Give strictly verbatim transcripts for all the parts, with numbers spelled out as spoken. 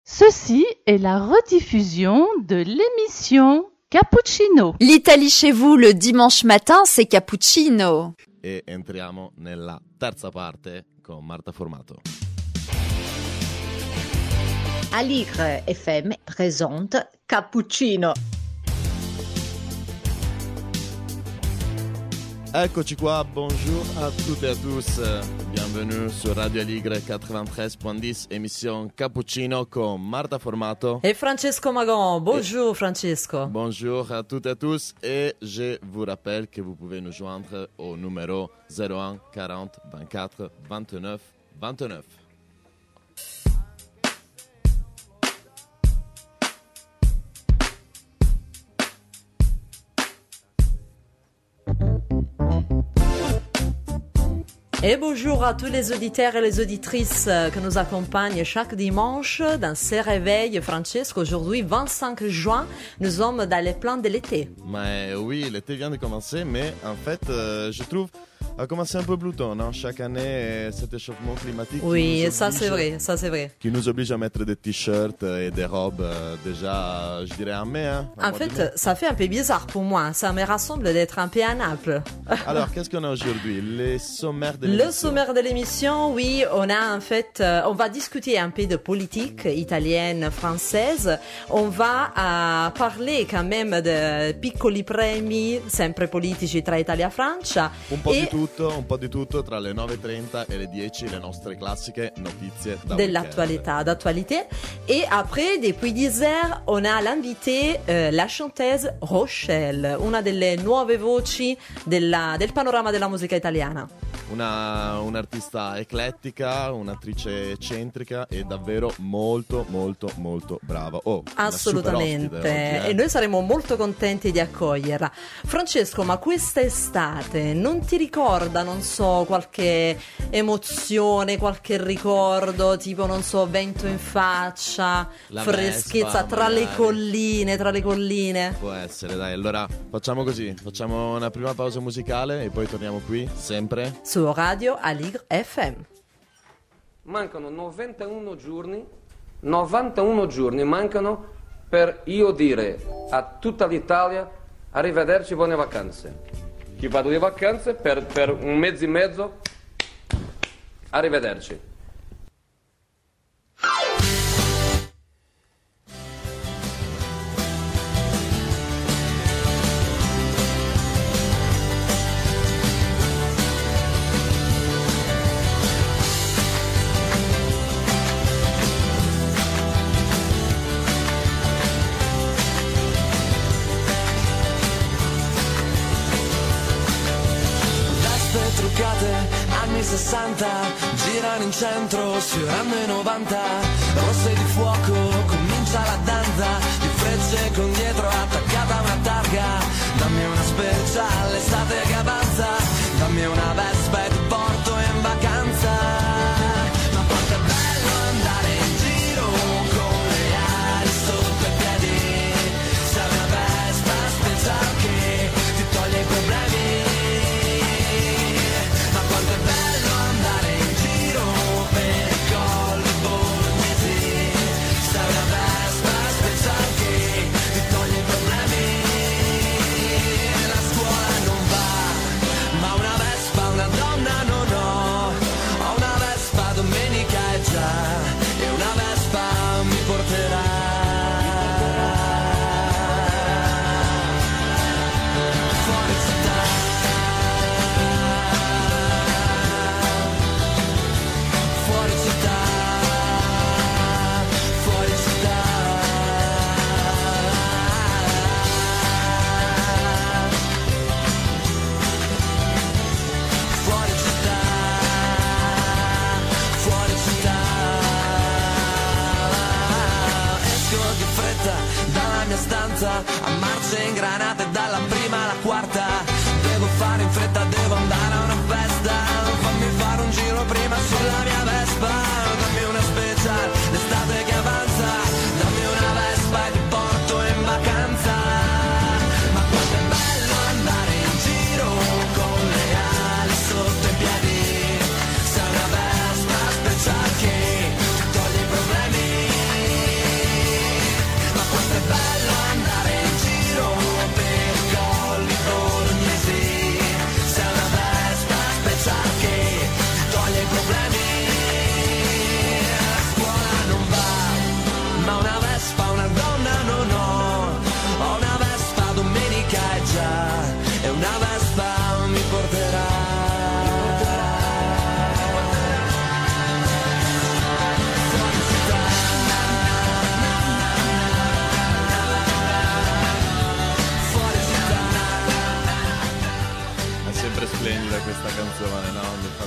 Ceci est la rediffusion de l'émission Cappuccino. L'Italie chez vous le dimanche matin, c'est Cappuccino. E entriamo nella terza parte con Marta Formato. Aligre F M présente Cappuccino. Eccoci qua, bonjour à toutes et à tous. Bienvenue sur Radio Aligre quatre-vingt-treize point dix, émission Cappuccino con Marta Formato et Francesco Magon. Bonjour et Francesco. Bonjour à toutes et à tous et je vous rappelle que vous pouvez nous joindre au numéro zéro un quarante vingt-quatre vingt-neuf vingt-neuf. Et bonjour à tous les auditeurs et les auditrices qui nous accompagnent chaque dimanche dans ces réveils. Francesco, aujourd'hui, vingt-cinq juin, nous sommes dans les plans de l'été. Mais oui, l'été vient de commencer, mais en fait, euh, je trouve... a commencé un peu plus tôt, non? Chaque année, cet échauffement climatique. Oui, ça c'est vrai, ça c'est vrai. Qui nous oblige à mettre des t-shirts et des robes euh, déjà, je dirais, en mai. Hein, en fait, ça fait un peu bizarre pour moi. Ça me rassemble d'être un peu à Naples. Alors, qu'est-ce qu'on a aujourd'hui? Les sommaires de l'émission. Le sommaire de l'émission, oui, on a en fait, euh, on va discuter un peu de politique italienne, française. On va euh, parler quand même de piccoli premi, sempre politici tra Italia e Francia. Un po' e di tutto. Un po' di tutto tra le nove e trenta e le dieci, le nostre classiche notizie da dell'attualità, d'actualité. Et après, depuis dix heures, on a l'invité, euh, la chanteuse Rochelle, una delle nuove voci della, del panorama della musica italiana. Una, un'artista eclettica, un'attrice eccentrica e davvero molto molto molto brava. Oh, assolutamente. Oggi, eh. E noi saremo molto contenti di accoglierla. Francesco, ma quest'estate non ti ricorda, non so, qualche emozione, qualche ricordo, tipo, non so, vento in faccia, La freschezza Vespa, tra magari. le colline, tra le colline? Può essere, dai. Allora facciamo così, facciamo una prima pausa musicale e poi torniamo qui, sempre su Radio Aligre F M. Mancano novantuno giorni, novantuno giorni mancano per io dire a tutta l'Italia arrivederci, buone vacanze. Chi vado di vacanze per, per un mese e mezzo, arrivederci. Anni sessanta, girano in centro, sfiorando i novanta. Rosse di fuoco, comincia la danza. Di frecce con dietro attaccata una targa. Dammi una speciale, estate che avanza. Dammi una Vespa e ti porto in vacanza. Ma quanto è bello andare in giro con le ali sotto i piedi. Sei una Vespa speciale che ti toglie i problemi. A marce ingranate dalla prima alla quarta. Devo fare in fretta, devo andare a una festa. Fammi fare un giro prima sulla mia Vespa. Dammi una special, l'estate che avanza. Dammi una Vespa e ti porto in vacanza. Ma quanto è bello andare in giro con le ali sotto i piedi. Sei una Vespa special che ti toglie i problemi.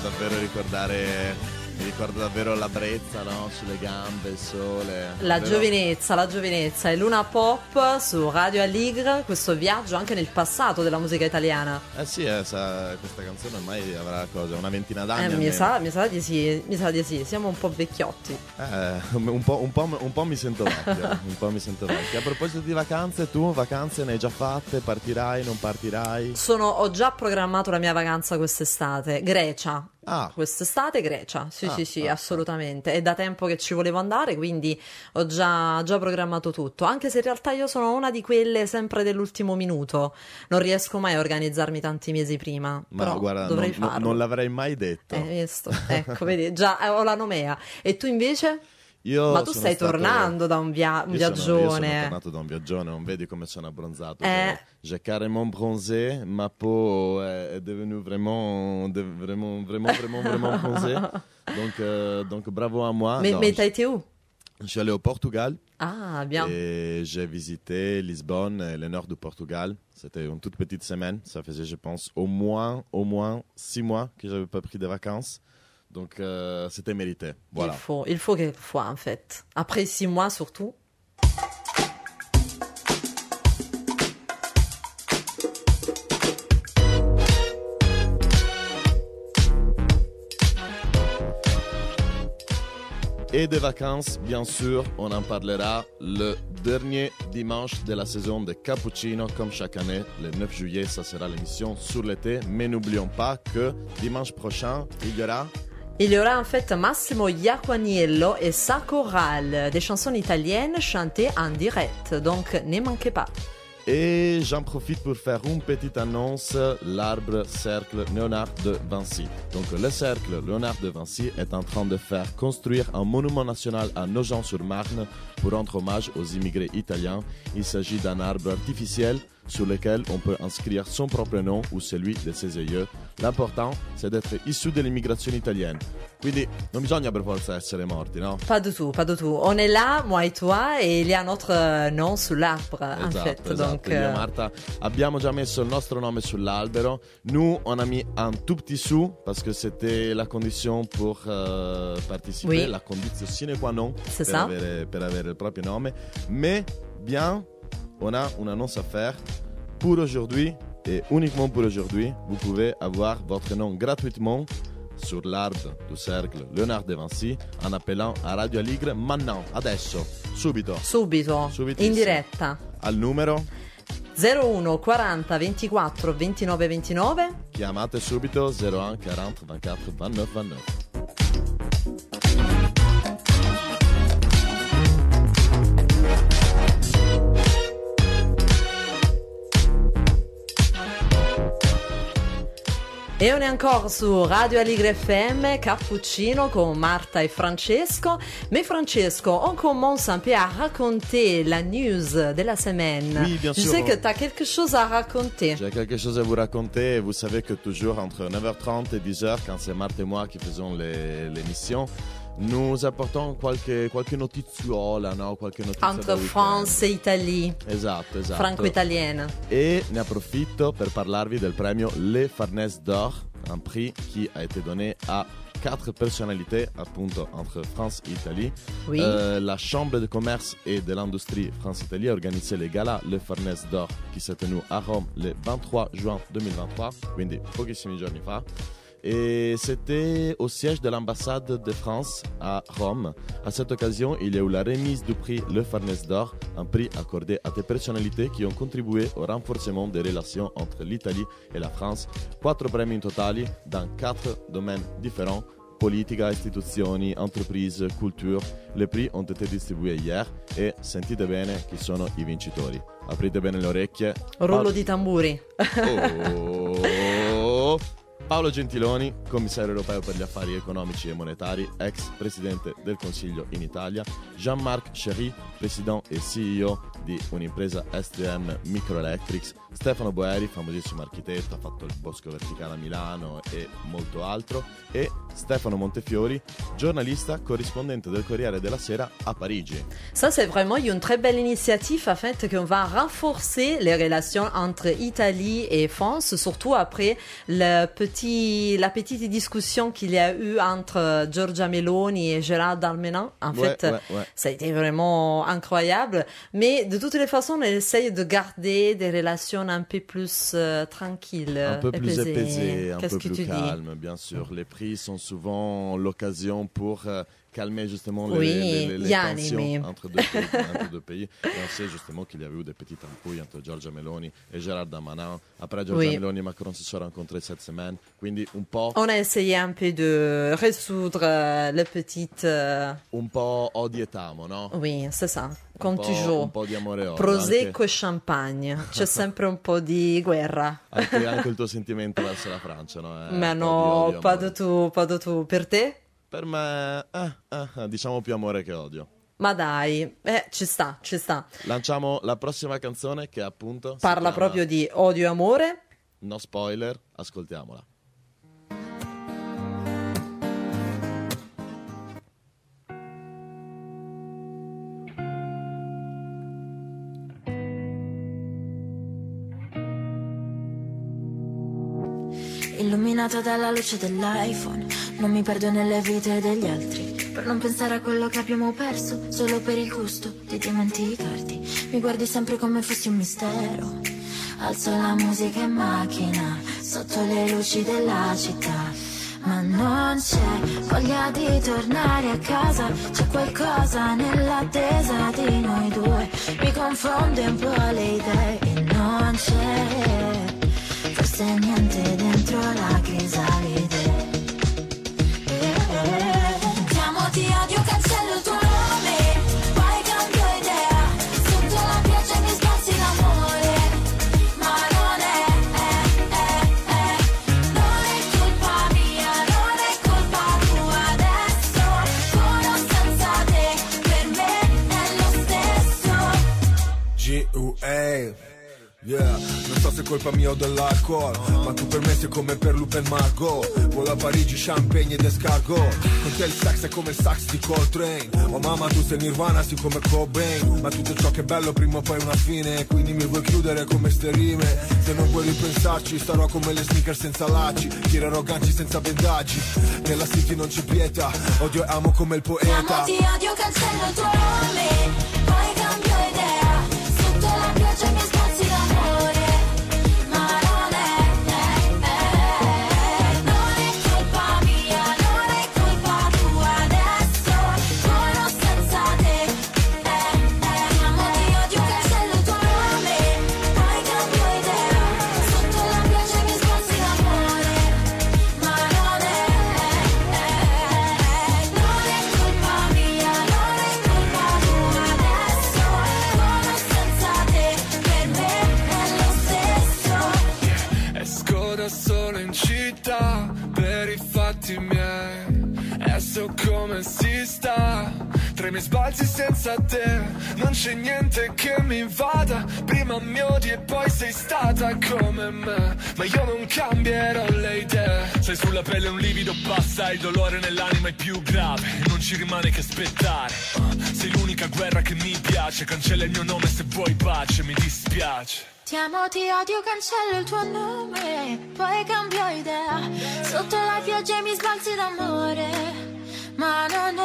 davvero ricordare... Mi ricordo davvero la brezza, no? Sulle gambe, il sole. La davvero... giovinezza, la giovinezza. E Luna Pop su Radio Aligre, questo viaggio anche nel passato della musica italiana. Eh sì, eh, sa, questa canzone ormai avrà cosa, una ventina d'anni. Eh, mi, sa, mi sa di sì, mi sa di sì, siamo un po' vecchiotti. Eh, un po', un po', un po' mi sento vecchio, un po' mi sento vecchio. A proposito di vacanze, tu vacanze ne hai già fatte? Partirai, non partirai? Sono, ho già programmato la mia vacanza quest'estate, Grecia. Ah. Quest'estate Grecia, sì Ah, sì sì, ah, assolutamente. È da tempo che ci volevo andare, quindi ho già, già programmato tutto. Anche se in realtà io sono una di quelle sempre dell'ultimo minuto. Non riesco mai a organizzarmi tanti mesi prima. Ma però guarda, dovrei non, farlo. non l'avrei mai detto. Eh, visto? Ecco, vedi, già eh, ho la nomea. E tu invece? Io Ma tu sono stai stato... tornando da un, via- un io sono, viaggione. io sono tornato da un viaggione, non vedi come sono abbronzato. Eh. J'ai carrément bronzé, ma peau est, est devenue vraiment, de, vraiment, vraiment, vraiment, vraiment bronzée. Donc, euh, donc bravo à moi. Mais, Non, mais je, t'as été où? je suis allé au Portugal Ah, bien. et j'ai visité Lisbonne et le nord du Portugal. C'était une toute petite semaine. Ça faisait, je pense, au moins, au moins six mois que j'avais pas pris de vacances. Donc, euh, c'était mérité. Voilà. Il faut, il faut quelquefois, en fait. Après six mois, surtout. Et des vacances, bien sûr, on en parlera le dernier dimanche de la saison de Cappuccino, comme chaque année. Le neuf juillet, ça sera l'émission sur l'été. Mais n'oublions pas que dimanche prochain, il y aura... Il y aura en fait Massimo Iacquaniello et sa chorale, des chansons italiennes chantées en direct, donc ne manquez pas. Et j'en profite pour faire une petite annonce, l'arbre cercle Léonard de Vinci. Donc le cercle Léonard de Vinci est en train de faire construire un monument national à Nogent-sur-Marne pour rendre hommage aux immigrés italiens. Il s'agit d'un arbre artificiel sur lequel on peut inscrire son propre nom ou celui de ses aïeux. L'important, c'est d'être issu de l'immigration italienne. Quindi non bisogna per forza essere morti, no? Pas du tout, pas du tout. On est là, moi et toi, et il y a notre euh, nom sur l'arbre, en Esatto, fait. esatto. Donc, Io e euh, Marta abbiamo già messo il nostro nome sull'albero. Nous, on a mis un tout petit sou parce que c'était la condition pour euh, participer, Oui. la condition sine qua non C'est per ça. avere, per avere il proprio nome. Mais bien, on a une annonce à faire. Pour aujourd'hui, et uniquement pour aujourd'hui, vous pouvez avoir votre nom gratuitement sur l'arbre du cercle Léonard de Vinci en appelant a Radio Aligre maintenant, adesso, subito, subito, Subitissimo. in diretta. al numero. zero uno quaranta ventiquattro ventinove ventinove. Chiamate subito zero uno quaranta ventiquattro ventinove ventinove. E on est encore su Radio Aligre F M, Cappuccino con Marta et Francesco. Mais Francesco, on commence un peu à raconter la news de la semaine. Oui, bien Je sûr. sais que tu as quelque chose à raconter. J'ai quelque chose à vous raconter. Vous savez que toujours entre neuf heures trente et dix heures, quand c'est Marthe et moi qui faisons les- l'émission, nous apportons qualche, qualche notiziola, no? Qualche notizia da Entre weekend. France et Italie, Esatto, esatto. franco-italienne. Et ne approfitto per parlarvi del premio Le Farnèse d'Or, un prix qui a été donné à quatre personnalités, appunto, entre France et Italie. Oui. Euh, la Chambre de commerce et de l'industrie France-Italie a organisé le gala Le Farnèse d'Or qui s'est tenu à Rome le vingt-trois juin duemilaventitré, quindi pochissimi giorni fa. Et c'était au siège de l'ambassade de France à Rome. À cette occasion, il y a eu la remise du prix Le Farnèse d'Or, un prix accordé à des personnalités qui ont contribué au renforcement des relations entre l'Italie et la France. Quattro premi in totale dans quatre domaines différents: politica, istituzioni, entreprise, culture. Les prix ont été distribués hier et sentite bene chi sono i vincitori. Aprite bene le orecchie. Rullo di tamburi. Oh, Paolo Gentiloni, commissario europeo per gli affari economici e monetari, ex presidente del Consiglio in Italia. Jean-Marc Chéry, president e C E O di un'impresa S T M Microelectrics. Stefano Boeri, famosissimo architetto, ha fatto il Bosco Verticale a Milano e molto altro. E Stefano Montefiori, giornalista corrispondente del Corriere della Sera a Parigi. Ça, c'est vraiment une très belle initiative, en fait, qu'on va renforcer les relations entre Italie et France, surtout après le petit petit, la petite discussion qu'il y a eu entre Giorgia Meloni et Gérald Darmanin. En Ouais, fait, ouais, ouais. ça a été vraiment incroyable. Mais de toutes les façons, on essaye de garder des relations un peu plus euh, tranquilles. Un peu plus apaisées. apaisé, un Qu'est-ce peu que plus tu dis? calme, bien sûr. Les prix sont souvent l'occasion pour euh, calmer justement les, Oui, les, les, les gli tensions animi. entre deux, pays, entre deux pays. Et on sait justement qu'il y avait eu des petites embrouilles entre Giorgia Meloni et Gérald Darmanin. Après, Giorgia Oui. Meloni et Macron se sont rencontrés cette semaine. Quindi un po', On a essayé un peu de résoudre euh, le petit... euh, un po' odietamo, no? Oui, c'est ça. Un Comme po', toujours. un po' di amore e odio. Prosecco e champagne. C'è sempre un po' di guerra. Anche, anche, anche il tuo sentimento verso la Francia, no? Eh, Ma un po' no, di odio, pas amore. du tout, pas du tout. Per te? Per me, eh, eh, eh, diciamo più amore che odio. Ma dai, eh, ci sta, ci sta. Lanciamo la prossima canzone che appunto si Parla chiama proprio di odio e amore. No spoiler, ascoltiamola. Illuminato dalla luce dell'iPhone, non mi perdo nelle vite degli altri, per non pensare a quello che abbiamo perso, solo per il gusto di dimenticarti. Mi guardi sempre come fossi un mistero, alzo la musica in macchina, sotto le luci della città. Ma non c'è voglia di tornare a casa, c'è qualcosa nell'attesa di noi due, mi confonde un po' le idee e non c'è forse niente dentro la crisalide. Ti amo, ti odio, cancello il tuo nome, poi cambio idea, sotto la pioggia mi sbalzi l'amore, ma non è, è, è, è, non è colpa mia, non è colpa tua adesso, con o senza te, per me è lo stesso. G U A Yeah, non so se è colpa mia o dell'alcol, ma tu per me sei come per Lupe e Margot. Volo a Parigi, champagne ed escargot. Con te il sex è come il sax di Coltrane. Oh mamma, tu sei Nirvana, sì come Cobain. Ma tutto ciò che è bello prima o poi una fine, quindi mi vuoi chiudere come ste rime. Se non vuoi ripensarci, starò come le sneaker senza lacci, tirerò ganci senza bendaggi. Nella city non c'è pietà, odio e amo come il Ti poeta. amo, ti odio, cancello il tuo nome, poi cambio idea, sotto la pioggia mi sbalzi l'amore, ma non è, è, è, non è colpa mia, non è colpa tua adesso, con o senza te, è, è. Ti amo, ti odio, cancello il tuo nome, poi cambio idea, sotto la pioggia mi sbalzi l'amore, ma non è, è, non è colpa mia, non è colpa tua adesso, con o senza te, per me è lo stesso. Esco da solo in città per i fatti miei e so come si sta. Tra i miei sbalzi senza te non c'è niente che mi invada. Prima mi odi e poi sei stata come me, ma io non cambierò le idee. Sei sulla pelle un livido, passa, il dolore nell'anima è più grave, non ci rimane che aspettare. Uh, sei l'unica guerra che mi piace, cancella il mio nome se vuoi pace, mi dispiace. Ti amo, ti odio, cancello il tuo nome, poi cambio idea, sotto la pioggia mi sbalzi d'amore, ma non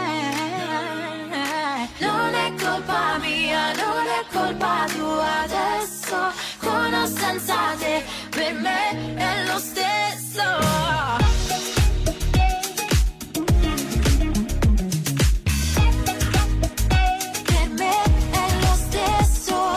è, non è colpa mia, non è colpa tua adesso, con o senza te, per me è lo stesso. Per me è lo stesso.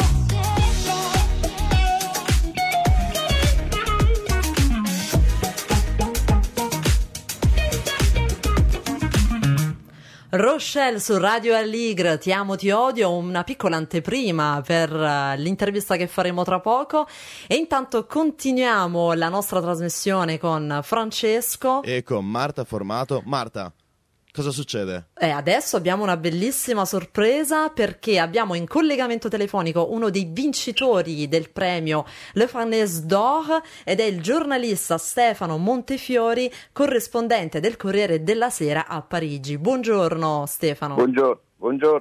Rochelle su Radio Allegre, Ti amo, ti odio, una piccola anteprima per uh, l'intervista che faremo tra poco, e intanto continuiamo la nostra trasmissione con Francesco E con Marta Formato. Marta, cosa succede? e adesso abbiamo una bellissima sorpresa perché abbiamo in collegamento telefonico uno dei vincitori del premio Le Farnèse d'Or ed è il giornalista Stefano Montefiori, corrispondente del Corriere della Sera a Parigi. Buongiorno Stefano. Buongiorno. Buongiorno.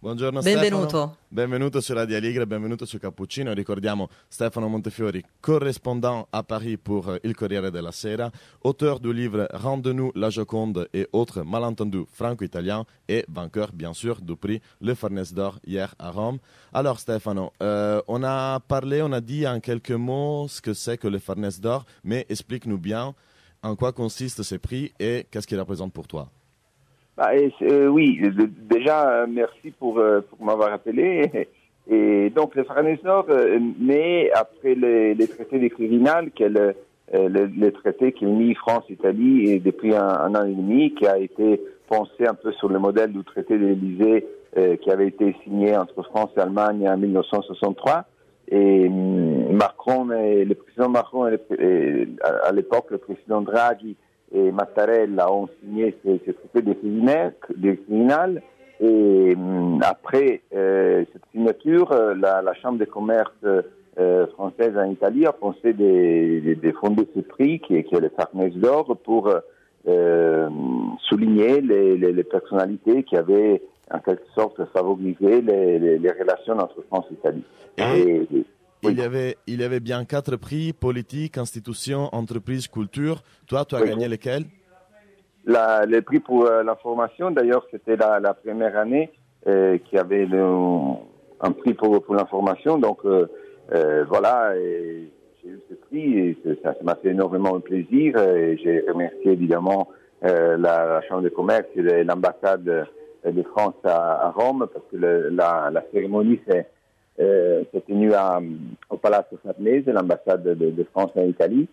Buongiorno Benvenuto. Stefano. Benvenuto sur Radio Aligre, benvenuto su Cappuccino. Ricordiamo Stefano Montefiori, correspondant à Paris pour Il Corriere della Sera, auteur du livre Rende-nous la Joconde et autres malentendus franco-italiens et vainqueur bien sûr du prix Le Farnèse d'Or hier à Rome. Alors Stefano, euh, on a parlé, on a dit en quelques mots ce que c'est que le Farnèse d'Or, mais explique-nous bien en quoi consistent ces prix et qu'est-ce qu'ils représentent pour toi. Bah, et, euh, oui, de, déjà, euh, merci pour, euh, pour m'avoir appelé. Et donc, le Farnèse d'Or euh, naît après les, les traités des Quirinal, qui est le, euh, le, le traité qui unit France-Italie et depuis un, un an et demi, qui a été pensé un peu sur le modèle du traité de l'Élysée euh, qui avait été signé entre France et Allemagne en mille neuf cent soixante-trois. Et Macron, et le président Macron, et, le, et à, à l'époque, le président Draghi, et Mattarella ont signé ce, ce traité des Quirinal et hum, après euh, cette signature, la, la Chambre de commerce euh, française en Italie a pensé de, de, de fonder ce prix qui est, qui est le Farnèse d'Or pour euh, souligner les, les, les personnalités qui avaient en quelque sorte favorisé les, les, les relations entre France et Italie. Et, et, Il y, avait, il y avait bien quatre prix, politique, institution, entreprise, culture. Toi, tu as oui. gagné lesquels? La, Le prix pour euh, l'information, d'ailleurs, c'était la, la première année euh, qu'il y avait le, un prix pour, pour l'information. Donc, euh, euh, voilà, et j'ai eu ce prix et ça, ça m'a fait énormément plaisir. Et j'ai remercié évidemment euh, la, la Chambre de commerce et l'ambassade de France à, à Rome parce que le, la, la cérémonie, c'est Euh, c'est tenu à, au Palazzo Farnese, l'ambassade de, de France en Italie.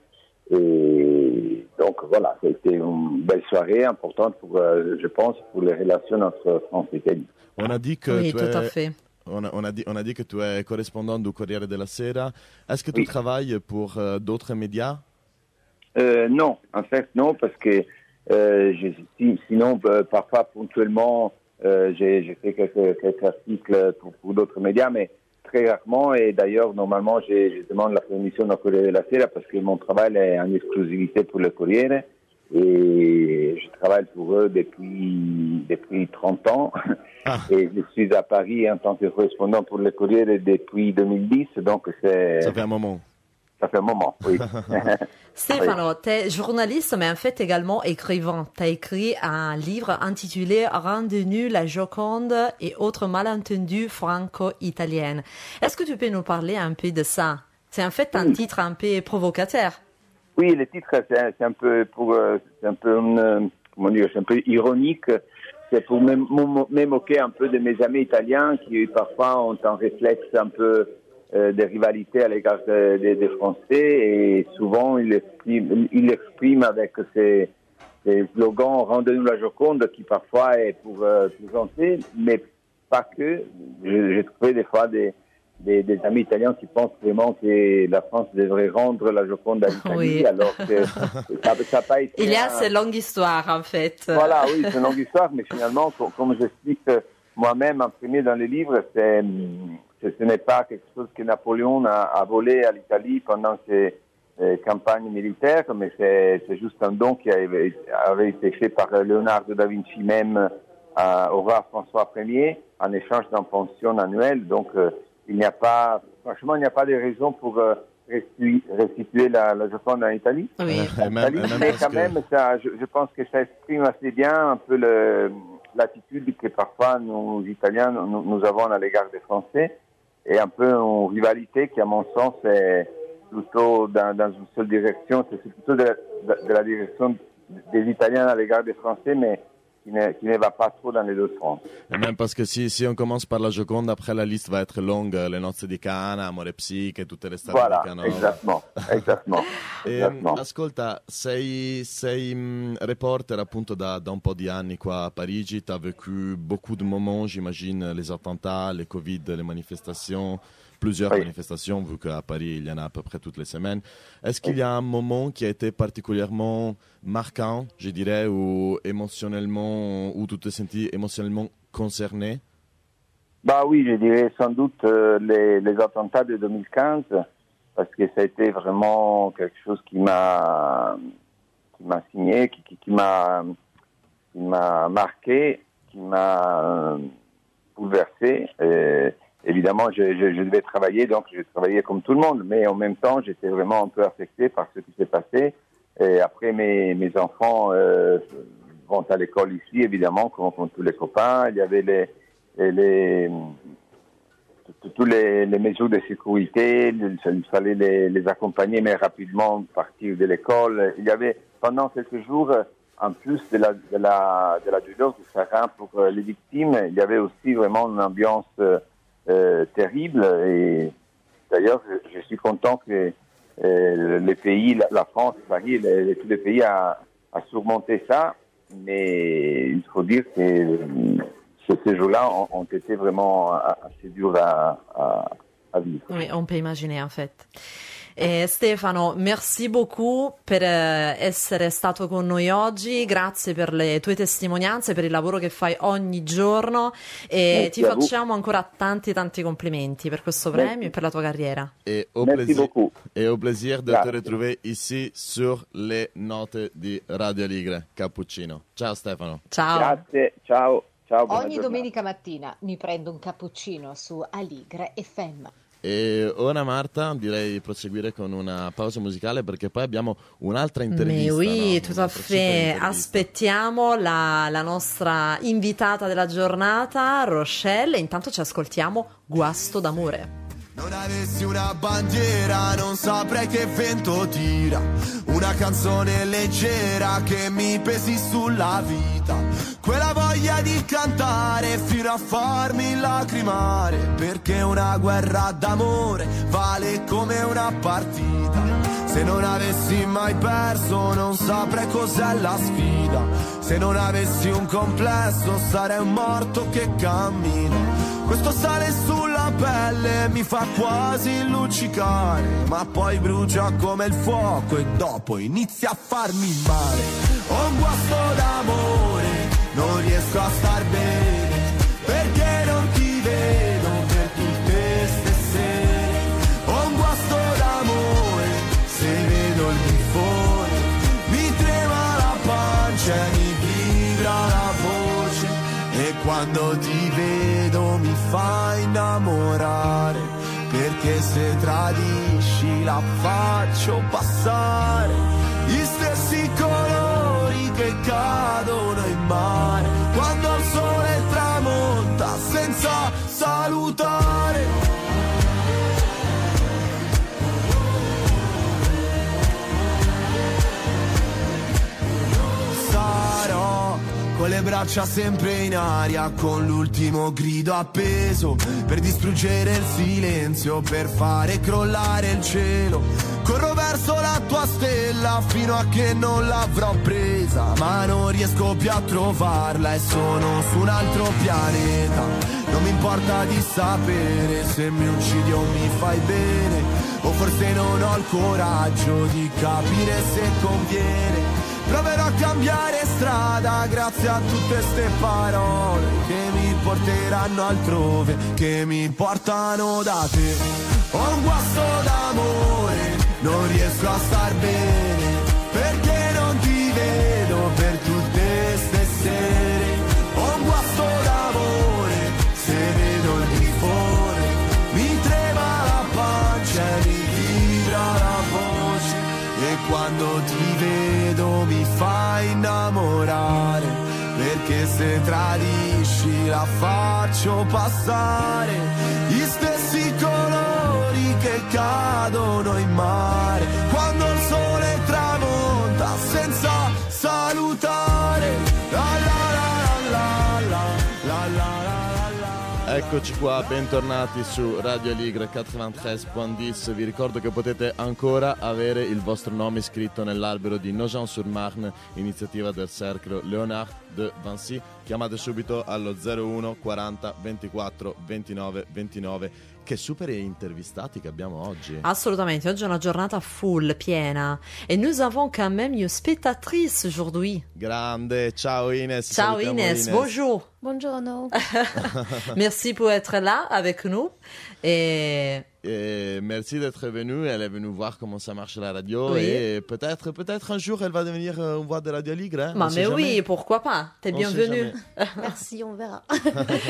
Et donc voilà, ça a été une belle soirée importante pour, euh, je pense, pour les relations entre France et Italie. On a dit que oui, tu tout es... à fait. On a, on, a dit, on a dit que tu es correspondant du Corriere della Sera. Est-ce que tu oui. travailles pour euh, d'autres médias? euh, Non, en fait non, parce que euh, je, sinon euh, parfois ponctuellement euh, j'ai, j'ai fait quelques, quelques articles pour, pour d'autres médias, mais très rarement, et d'ailleurs, normalement, je, je demande la permission au Corriere della Sera parce que mon travail est en exclusivité pour le Corriere et je travaille pour eux depuis, depuis trente ans. Ah. Et je suis à Paris en tant que correspondant pour le Corriere depuis deux mille dix, donc c'est... Ça fait un moment. Ça fait un moment, oui. Stefano, tu es journaliste, mais en fait également écrivain. Tu as écrit un livre intitulé Rende-nous la Joconde et autres malentendus franco-italiennes. Est-ce que tu peux nous parler un peu de ça? C'est en fait un oui. titre un peu provocateur. Oui, le titre, c'est, c'est un peu, pour, c'est un peu, une, comment dire, c'est un peu ironique. C'est pour me, me moquer un peu de mes amis italiens qui parfois ont un réflexe un peu Euh, des rivalités à l'égard des de, de Français et souvent il exprime, il exprime avec ses, ses slogans « Rende-nous la Joconde » qui parfois est pour euh, plaisanter, mais pas que. J'ai trouvé des fois des, des, des amis italiens qui pensent vraiment que la France devrait rendre la Joconde à l'Italie, oui. alors que ça n'a pas été... Il y a un... cette longue histoire en fait. Voilà, oui, c'est une longue histoire, mais finalement, comme, comme j'explique moi-même en premier dans le livre, c'est... Ce n'est pas quelque chose que Napoléon a, a volé à l'Italie pendant ses euh, campagnes militaires, mais c'est, c'est juste un don qui avait, avait été fait par Leonardo da Vinci même à, au roi François Ier en échange d'une pension annuelle. Donc, euh, il n'y a pas, franchement, il n'y a pas de raison pour euh, restituer, restituer la, la Joconde en Italie. Oui. En Italie, même, même mais quand que... même, ça, je, je pense que ça exprime assez bien un peu le, l'attitude que parfois nous, Italiens, nous, nous avons à l'égard des Français. Et un peu une rivalité qui, à mon sens, est plutôt dans, dans une seule direction. C'est plutôt de la, de la direction des Italiens à l'égard des Français, mais qui ne, qui ne va pas trop dans les deux sens. Et même parce que si, si on commence par la Joconde, après la liste va être longue, les Nozze di Cana, Amore Psiche, tutte le strade voilà, di Canova. Exactement, exactement. E, exactement. Ascolta, sei, sei um, reporter appunto da, da un po' di anni qua a Parigi, tu as vécu beaucoup de moments, j'imagine, les attentats, les Covid, les manifestations, plusieurs oui. manifestations, vu qu'à Paris, il y en a à peu près toutes les semaines. Est-ce qu'il y a un moment qui a été particulièrement marquant, je dirais, ou émotionnellement, où tu te sentis émotionnellement concerné? Bah oui, je dirais sans doute euh, les, les attentats de deux mille quinze, parce que ça a été vraiment quelque chose qui m'a, qui m'a signé, qui, qui, qui m'a, qui m'a marqué, qui m'a, bouleversé. Euh, évidemment, je, je, je devais travailler, donc je travaillais comme tout le monde, mais en même temps, j'étais vraiment un peu affecté par ce qui s'est passé. Et après, mes, mes enfants euh, vont à l'école ici, évidemment, comme, comme tous les copains. Il y avait les, les, les tous les, les mesures de sécurité, il fallait les, les accompagner, mais rapidement partir de l'école. Il y avait pendant quelques jours, en plus de la, de la, de la douleur du sarin pour les victimes, il y avait aussi vraiment une ambiance euh, terrible. Et d'ailleurs, je, je suis content que euh, les pays, la, la France, Paris, les, les, tous les pays a, a surmonté ça. Mais il faut dire que ces jours-là ont, ont été vraiment assez durs à, à, à vivre. Oui, on peut imaginer en fait. E Stefano, merci beaucoup per essere stato con noi oggi, grazie per le tue testimonianze, per il lavoro che fai ogni giorno e merci ti facciamo ancora tanti tanti complimenti per questo premio merci. E per la tua carriera. Et au, plaisir, et au plaisir de grazie. Te retrouver ici sur les notes di Radio Aligre Cappuccino. Ciao Stefano. Ciao. Grazie, ciao. Ciao, ogni domenica mattina mi prendo un cappuccino su Aligre F M. E ora Marta direi proseguire con una pausa musicale perché poi abbiamo un'altra intervista. Mais oui, no? tout à fait. Aspettiamo la, la nostra invitata della giornata, Rochelle, e intanto ci ascoltiamo Guasto d'amore. Non avessi una bandiera non saprei che vento tira, una canzone leggera che mi pesi sulla vita, quella voglia di cantare fino a farmi lacrimare, perché una guerra d'amore vale come una partita. Se non avessi mai perso non saprei cos'è la sfida, se non avessi un complesso sarei un morto che cammina. Questo sale sulla pelle mi fa quasi luccicare, ma poi brucia come il fuoco e dopo inizia a farmi male. Ho un guasto d'amore, non riesco a star bene, perché non ti vedo per tutte ste sere. Ho un guasto d'amore, se vedo il grifone mi trema la pancia e mi vibra la voce, e quando ti vedo mi fa innamorare, perché se tradisci la faccio passare. Gli stessi colori che cadono in mare quando il sole tramonta senza salutare. Con le braccia sempre in aria, con l'ultimo grido appeso, per distruggere il silenzio, per fare crollare il cielo. Corro verso la tua stella fino a che non l'avrò presa, ma non riesco più a trovarla e sono su un altro pianeta. Non mi importa di sapere se mi uccidi o mi fai bene, o forse non ho il coraggio di capire se conviene. Proverò a cambiare strada grazie a tutte ste parole che mi porteranno altrove, che mi portano da te. Ho un guasto d'amore, non riesco a star bene, perché non ti vedo per tutte ste sere. Ho un guasto d'amore, se vedo il grifone mi trema la pancia e mi vibra la voce, e quando ti vedo mi fai innamorare, perché se tradisci la faccio passare. Gli stessi colori che cadono in mare quando il sole tramonta senza salutare. La la la la la la la la. Eccoci qua, bentornati su Radio Aligre quarantatré virgola dieci. Vi ricordo che potete ancora avere il vostro nome iscritto nell'albero di Nogent-sur-Marne, iniziativa del Cercle Léonard de Vinci. Chiamate subito allo zero uno quaranta ventiquattro ventinove ventinove. Che super intervistati che abbiamo oggi. Assolutamente, oggi è una giornata full, piena. Et nous avons quand même une spectatrice aujourd'hui. Grande, ciao Ines. Ciao Ines, Ines, bonjour. Buongiorno. Merci pour être là avec nous. Et... Et merci d'être venue. Elle est venue voir comment ça marche la radio. Oui. Et peut-être, peut-être un jour, elle va devenir euh, une voix de Radio Aligre. Hein? Bah, mais oui, pourquoi pas. T'es bienvenue. Merci, on verra.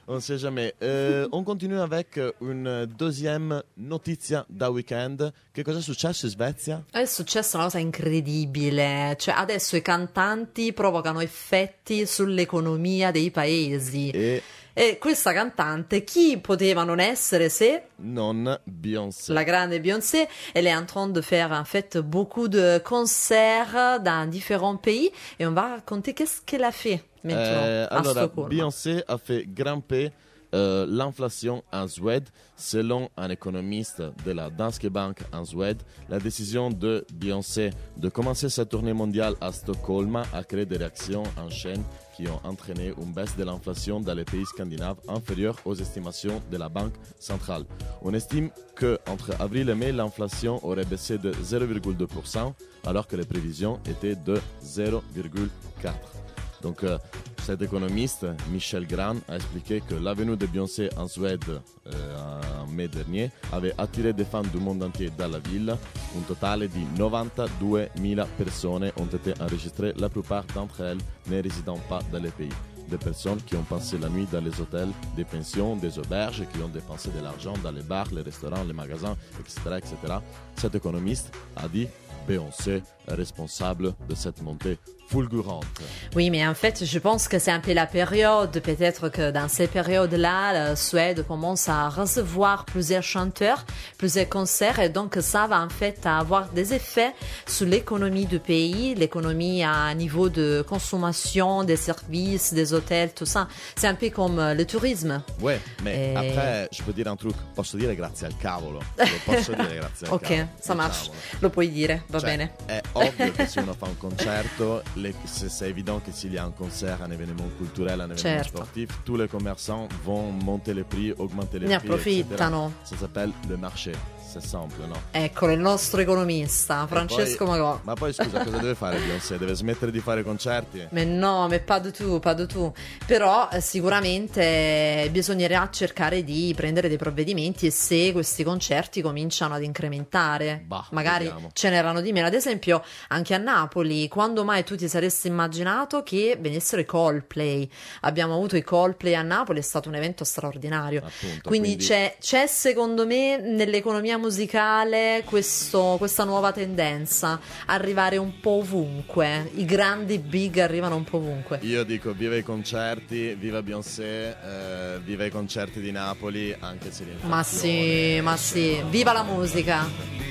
On sait jamais. Euh, on continue avec une deuxième notizia da weekend. Che cosa è successo in Svezia? È successa una cosa incredibile, cioè adesso i cantanti provocano effetti sull'economia dei paesi. E, e questa cantante, chi poteva non essere se non Beyoncé. La grande Beyoncé, elle est en train de faire en fait beaucoup de concerts dans différents pays et on va raconter qu'est-ce qu'elle a fait maintenant Euh, à allora, Stockholm. Beyoncé a fait grimper euh, l'inflation en Suède. Selon un économiste de la Danske Bank en Suède, la décision de Beyoncé de commencer sa tournée mondiale à Stockholm a créé des réactions en chaîne qui ont entraîné une baisse de l'inflation dans les pays scandinaves inférieure aux estimations de la Banque centrale. On estime qu'entre avril et mai, l'inflation aurait baissé de zéro virgule deux pour cent alors que les prévisions étaient de zéro virgule quatre pour cent. Donc, euh, cet économiste, Michel Gran, a expliqué que la venue de Beyoncé en Suède euh, en mai dernier avait attiré des fans du monde entier dans la ville. Un totale di novantaduemila persone ont été enregistrées, la plupart d'entre elles ne résidant pas dans les pays. Des personnes qui ont passé la nuit dans les hôtels, des pensions, des auberges, qui ont dépensé de l'argent dans les bars, les restaurants, les magasins, et cetera, et cetera. Cet économiste a dit Beyoncé est responsable de cette montée fulgurante. Oui, mais en fait, je pense que c'est un peu la période. Peut-être que dans ces périodes-là, la Suède commence à recevoir plusieurs chanteurs, plusieurs concerts, et donc ça va en fait avoir des effets sur l'économie du pays, l'économie à niveau de consommation, des services, des hôtels, tout ça. C'est un peu comme le tourisme. Ouais, mais Et- après, je peux dire un truc. Posso dire grazie al cavolo. Lo posso dire grazie al Ok, cavolo. ça marche. diciamolo. Lo puoi dire, va Cioè, bene. È ovvio che se uno fa un concerto, le- c'est c'est évident que s'il y a un concert, un événement culturel, un événement Certo. sportif, tous les commerçants vont monter les prix, augmenter les Ne prix, approfittano. et cetera. Ça s'appelle le marché. C'est simple, no? Eccolo, il nostro economista, Francesco E poi- Magò. Ma poi scusa, cosa deve fare Beyoncé? Deve smettere di fare concerti? Ma no, ma pas du tout, pas du tout. Però eh, sicuramente bisognerà cercare di prendere dei provvedimenti e se questi concerti cominciano ad incrementare, Bah, magari vediamo. ce n'erano di meno. Ad esempio, anche a Napoli, quando mai tu ti saresti immaginato che venissero i Coldplay? Abbiamo avuto i Coldplay a Napoli, è stato un evento straordinario. Appunto, Quindi, quindi- C'è, c'è secondo me nell'economia musicale questo- questa nuova tendenza, arrivare un po' ovunque. I grandi big arrivano un po' ovunque. Io dico viva i concerti, viva Beyoncé, eh, viva i concerti di Napoli, anche se l'inflazione... Ma sì, ma sì, viva la musica!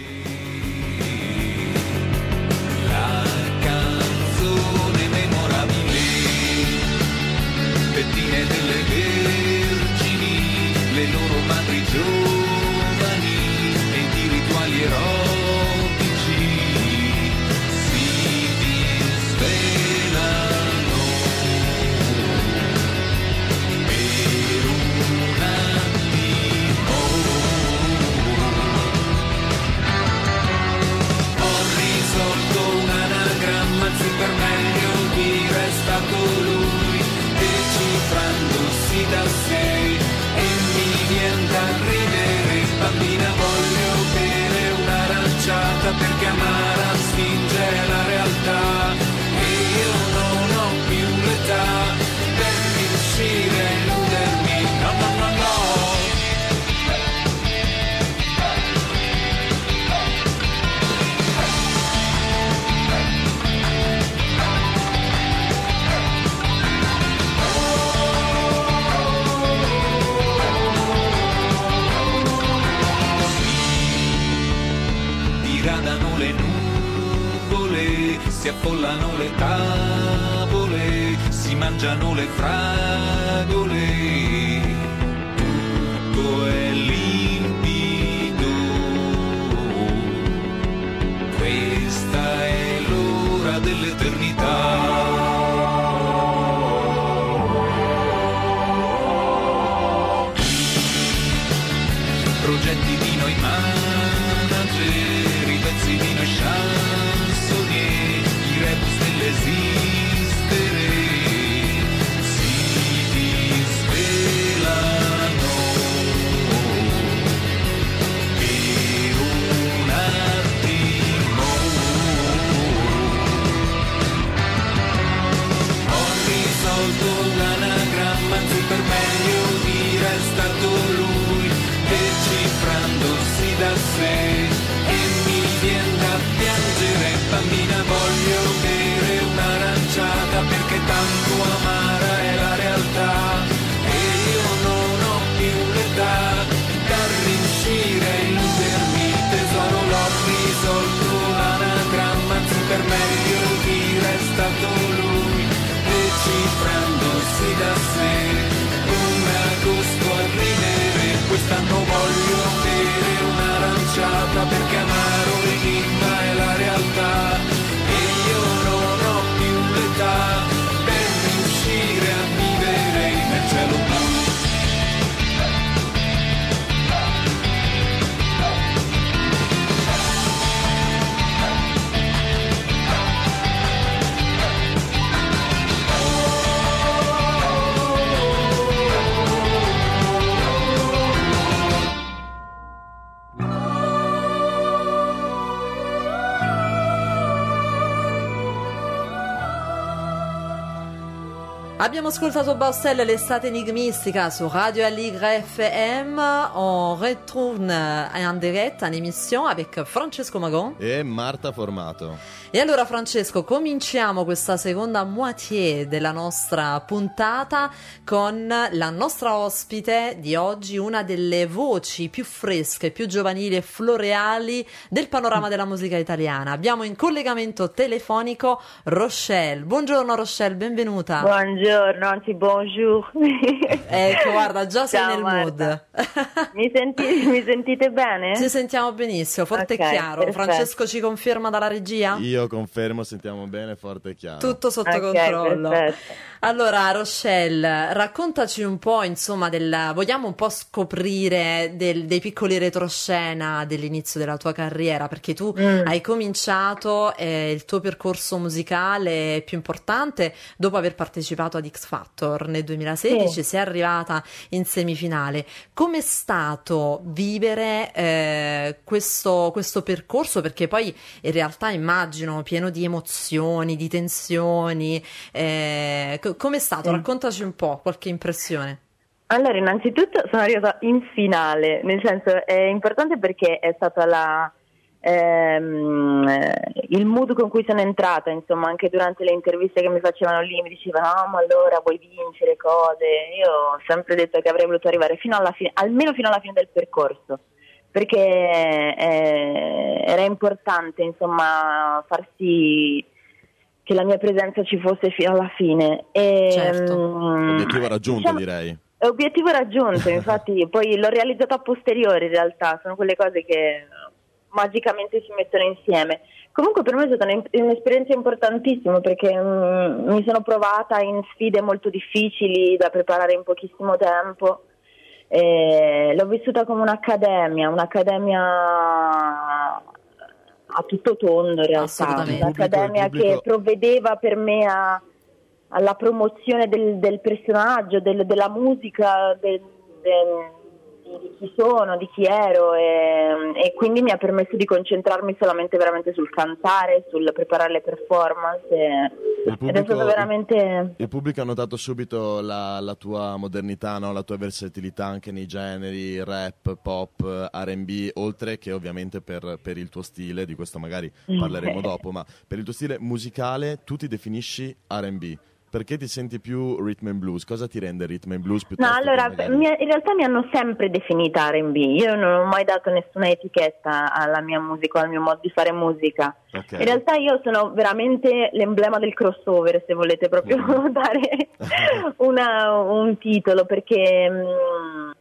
La canzone memorabile, pettine delle vergini, le loro madri giovani e di rituali erotici si disvelano per un attimo. Ho risolto un anagramma, anzi per meglio dire è stato lui, decifrandosi da sé e mi viene da ridere. Bambina, voglio bere un'aranciata perché amara spinge la realtà e io non ho più l'età per riuscire a illudermi. No, no, no, no. Diradano le nuvole, si affollano le tavole, si mangiano le fragole, tutto è limpido. Questa è l'ora dell'eternità. Progetti di noi manager, i pezzi di noi chansonnier, i rap dell'esistere si disvelano per un attimo. Ho risolto l'anagramma, anzi per meglio da sé. Come agosto a ridere, quest'anno voglio bere un'aranciata, perché amaro l'enigma è la realtà. E io non ho più l'età per riuscire a vivere nel cielo blu. Abbiamo ascoltato Baustelle, l'estate enigmistica su Radio Aligre F M. On retourne en direct en émission avec Francesco Magon e Marta Formato. E allora Francesco, cominciamo questa seconda moitié della nostra puntata con la nostra ospite di oggi, una delle voci più fresche, più giovanili e floreali del panorama della musica italiana. Abbiamo in collegamento telefonico Rochelle. Buongiorno Rochelle, benvenuta. Buongiorno, anzi bonjour. Ecco, guarda, già sei Ciao, nel Marta. mood. Mi, senti, mi sentite bene? Ci sentiamo benissimo, forte Okay, e chiaro. perfetto. Francesco ci conferma dalla regia? Io confermo, sentiamo bene, forte e chiaro. Tutto sotto Ok, controllo. perfetto. Allora, Rochelle, raccontaci un po', insomma, del, vogliamo un po' scoprire del- dei piccoli retroscena dell'inizio della tua carriera, perché tu Mm. hai cominciato eh, il tuo percorso musicale più importante dopo aver partecipato ad X Factor nel duemilasedici, Sì. sei arrivata in semifinale. Com'è stato vivere eh, questo, questo percorso? Perché poi in realtà immagino pieno di emozioni, di tensioni. Eh, co- com'è stato? Sì. Raccontaci un po', qualche impressione. Allora, innanzitutto sono arrivata in finale, nel senso è importante perché è stata la, ehm, eh, il mood con cui sono entrata, insomma, anche durante le interviste che mi facevano lì mi dicevano no, ma allora vuoi vincere cose. Io ho sempre detto che avrei voluto arrivare fino alla fine, almeno fino alla fine del percorso, perché eh, era importante, insomma, far sì che la mia presenza ci fosse fino alla fine. E, Certo. mm, Obiettivo raggiunto, diciamo- direi. Obiettivo raggiunto, infatti poi l'ho realizzato a posteriori in realtà, sono quelle cose che magicamente si mettono insieme. Comunque per me è stata un'im- un'esperienza importantissima perché mm, mi sono provata in sfide molto difficili da preparare in pochissimo tempo. E l'ho vissuta come un'accademia, un'accademia a tutto tondo in realtà, Assolutamente. un'accademia Il pubblico- il che provvedeva per me a alla promozione del, del personaggio, del- della musica, del- del- di, di chi sono, di chi ero e, e quindi mi ha permesso di concentrarmi solamente veramente sul cantare, sul preparare le performance e- Il ed è stato veramente... il pubblico ha notato subito la, la tua modernità, no? La tua versatilità anche nei generi rap, pop, R and B, oltre che ovviamente per, per il tuo stile, di questo magari parleremo dopo, ma per il tuo stile musicale tu ti definisci R and B. Perché ti senti più rhythm and blues? Cosa ti rende rhythm and blues piuttosto No, allora, che magari- mi- in realtà mi hanno sempre definita R and B, io non ho mai dato nessuna etichetta alla mia musica, al mio modo di fare musica. Ok. In realtà io sono veramente l'emblema del crossover, se volete proprio dare una- un titolo, perché mh,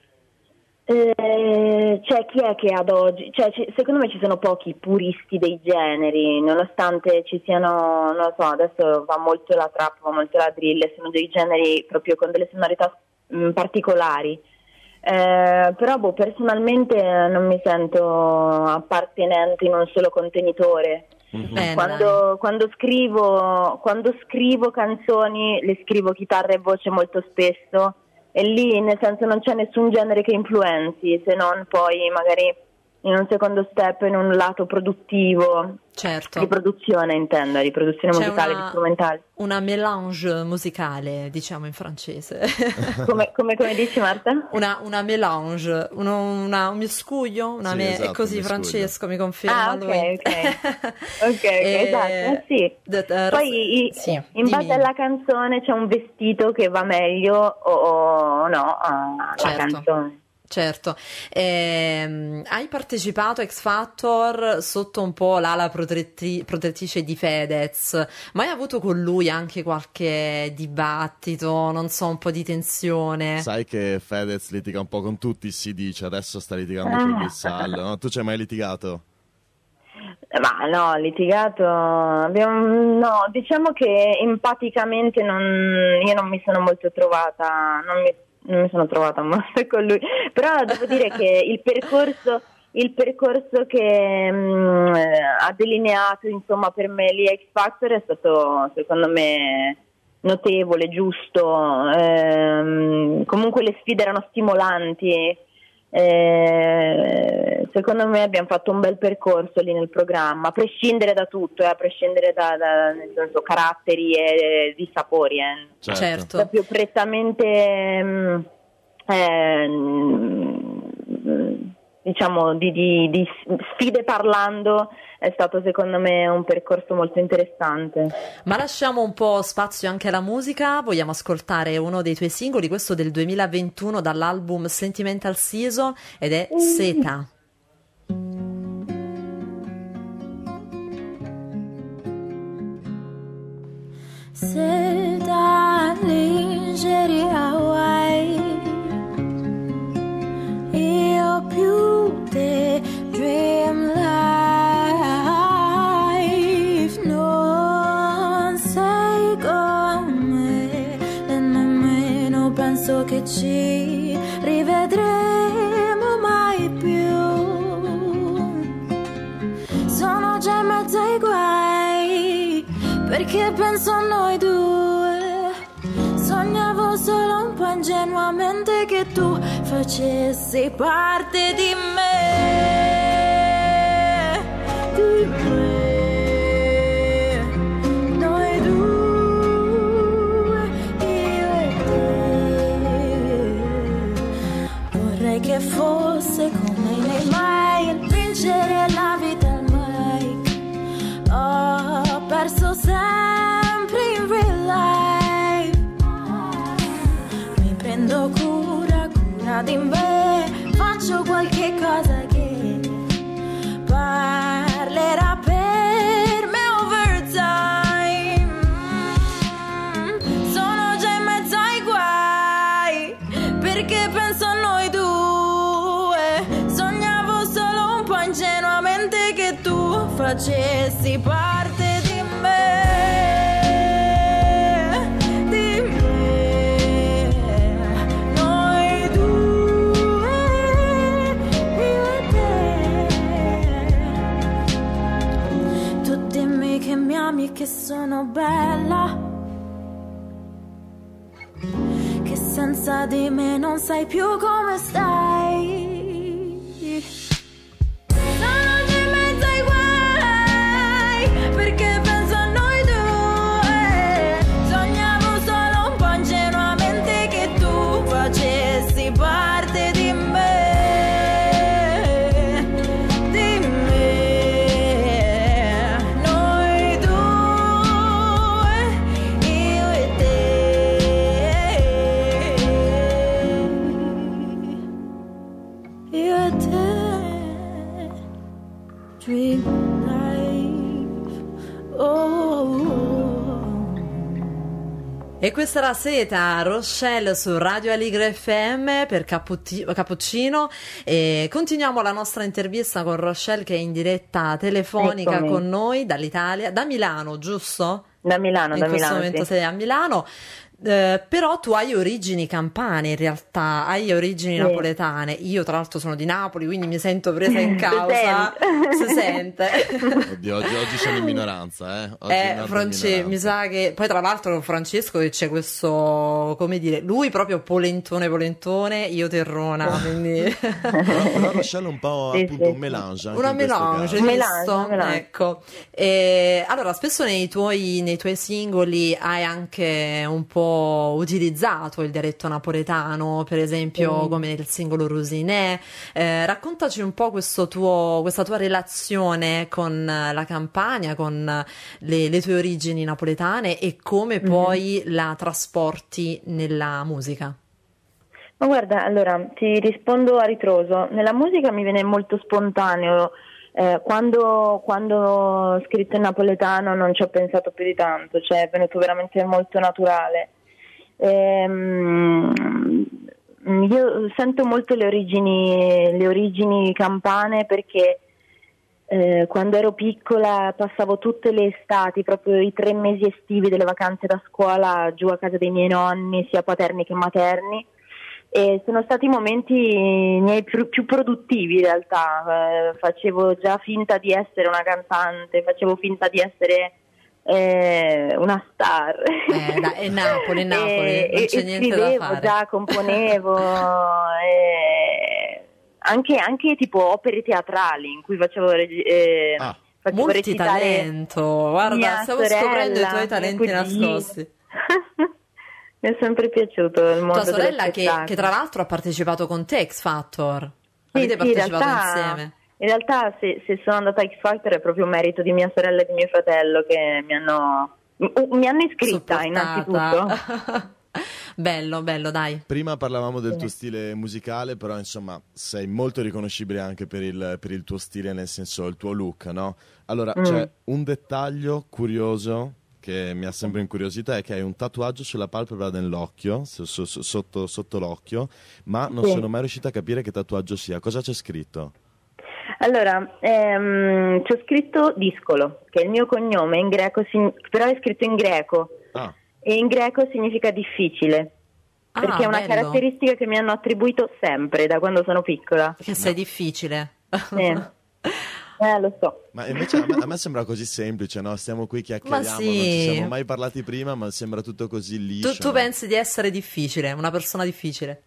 eh, cioè chi è che ad oggi, cioè, ci- secondo me ci sono pochi puristi dei generi, nonostante ci siano, non lo so, adesso va molto la trap, va molto la drill, sono dei generi proprio con delle sonorità mh, particolari. Eh, però boh, personalmente non mi sento appartenente in un solo contenitore. Bene, Quando, quando scrivo quando scrivo canzoni le scrivo chitarra e voce molto spesso e lì nel senso non c'è nessun genere che influenzi, se non poi magari in un secondo step in un lato produttivo, certo. di produzione intendo, di produzione C'è musicale, una- di strumentali. Una mélange musicale, diciamo in francese. Come, come, come dici Marta? Una, una mélange, uno- una- un miscuglio, una Sì, me- esatto, è così un miscuglio. Francesco mi conferma Ah, ok, lui. ok. Ok, ok, E- esatto, sì. d- eh, Poi i- sì, in dimmi. base alla canzone c'è un vestito che va meglio o, o no alla Certo. canzone. Certo, ehm, hai partecipato a X Factor sotto un po' l'ala protetti- protettrice di Fedez, ma hai avuto con lui anche qualche dibattito, non so, un po' di tensione? Sai che Fedez litiga un po' con tutti, si dice, adesso sta litigando con Vissallo, no? Tu ci hai mai litigato? Ma no, litigato, abbiamo, no, diciamo che empaticamente non, io non mi sono molto trovata, non mi non mi sono trovata molto con lui, però devo dire che il percorso il percorso che mh, ha delineato, insomma, per me lì X Factor è stato secondo me notevole, giusto, ehm, comunque le sfide erano stimolanti, eh, secondo me abbiamo fatto un bel percorso lì nel programma, a prescindere da tutto, eh, a prescindere da, da nel senso, caratteri e di sapori, eh. Certo. Proprio prettamente mh, eh, mh, diciamo di, di, di sfide parlando, è stato secondo me un percorso molto interessante. Ma lasciamo un po' spazio anche alla musica, vogliamo ascoltare uno dei tuoi singoli, questo del duemilaventuno dall'album Sentimental Season, ed è Seta. Seta, lingerie Hawaii, io più te, dream life, non sei come, e nemmeno penso che ci rivedremo mai più, sono già in mezzo ai guai, perché penso a noi due, sognavo solo un po' ingenuamente che tu facessi parte di me, di me, noi due, io e te, vorrei che fosse come nei mai, vincere la vita al mic, ho perso sempre in real life, mi prendo cura, cura di me, faccio qualche cosa che parlerà per me overtime, sono già in mezzo ai guai, perché penso a noi due, sognavo solo un po' ingenuamente che tu facessi parte di me, di me, noi due, io e te, tu dimmi che mi ami e che sono bella, che senza di me non sai più come stai. Sono già in mezzo ai guai, perché penso a noi due, sognavo solo un po' ingenuamente che tu facessi parte di me, di me, noi due, io e te, io e te, dream life, oh, oh. E questa era Seta, Rochelle su Radio Aligre F M per Capputti- Cappuccino, e continuiamo la nostra intervista con Rochelle che è in diretta telefonica Eccomi. con noi dall'Italia, da Milano, giusto? Da Milano, In da questo Milano, momento sì. sei a Milano. Eh, però tu hai origini campane, in realtà hai origini Sì. napoletane. Io tra l'altro sono di Napoli, quindi mi sento presa in Si causa. Si sente. Oddio, oggi, oggi sono in minoranza, eh. Oggi Eh, Nord è France- in minoranza. mi sa che poi tra l'altro con Francesco che c'è questo, come dire, lui proprio polentone polentone, io terrona, quindi Però, però Rochelle è un po' Sì, appunto sì, un melange anche una in questo melange, caso. hai Melange, visto? una melange. Ecco. E, allora, spesso nei tuoi, nei tuoi singoli hai anche un po' utilizzato il dialetto napoletano, per esempio Mm. come nel singolo Rosinè. Eh, raccontaci un po' questo tuo, questa tua relazione con la Campania, con le, le tue origini napoletane e come Mhm. poi la trasporti nella musica. Ma guarda, allora ti rispondo a ritroso. Nella musica mi viene molto spontaneo. Eh, quando, quando ho scritto in napoletano non ci ho pensato più di tanto, cioè è venuto veramente molto naturale. Ehm, io sento molto le origini, le origini campane perché eh, quando ero piccola passavo tutte le estati, proprio i tre mesi estivi delle vacanze da scuola giù a casa dei miei nonni, sia paterni che materni. E sono stati i momenti miei più, più produttivi in realtà, eh, facevo già finta di essere una cantante, facevo finta di essere eh, una star. Eh, da, è Napoli, è Napoli, e, non c'è e niente scrivevo, da fare. già componevo, eh, anche, anche tipo opere teatrali in cui facevo, eh, Ah. facevo recitare Multitalento, guarda, mia stiamo sorella, scoprendo i tuoi mio talenti cugino. nascosti. Mi è sempre piaciuto il mondo Tua dello sorella che, spettacolo. che tra l'altro ha partecipato con te X Factor. Sì, Avete sì, partecipato in realtà, insieme. In realtà se, se sono andata a X Factor è proprio merito di mia sorella e di mio fratello che mi hanno, mi hanno iscritta innanzitutto. Bello, bello, dai. Prima parlavamo del Sì. tuo stile musicale, però insomma sei molto riconoscibile anche per il, per il tuo stile, nel senso il tuo look, no? Allora, Mm. c'è un dettaglio curioso che mi ha sempre incuriosito, è che hai un tatuaggio sulla palpebra dell'occhio, so- so- so- sotto, sotto l'occhio, ma non Sì. sono mai riuscita a capire che tatuaggio sia. Cosa c'è scritto? Allora, ehm, c'ho scritto Discolo, che è il mio cognome, in greco, sign- però è scritto in greco, Ah, e in greco significa difficile, Ah, perché è una bello. caratteristica che mi hanno attribuito sempre, da quando sono piccola. Che sei difficile. Sì. Eh, lo so. ma invece a me, a me sembra così semplice, no? Stiamo qui chiacchieriamo, Ma sì. non ci siamo mai parlati prima, ma sembra tutto così liscio. Tu, tu no? pensi di essere difficile, una persona difficile?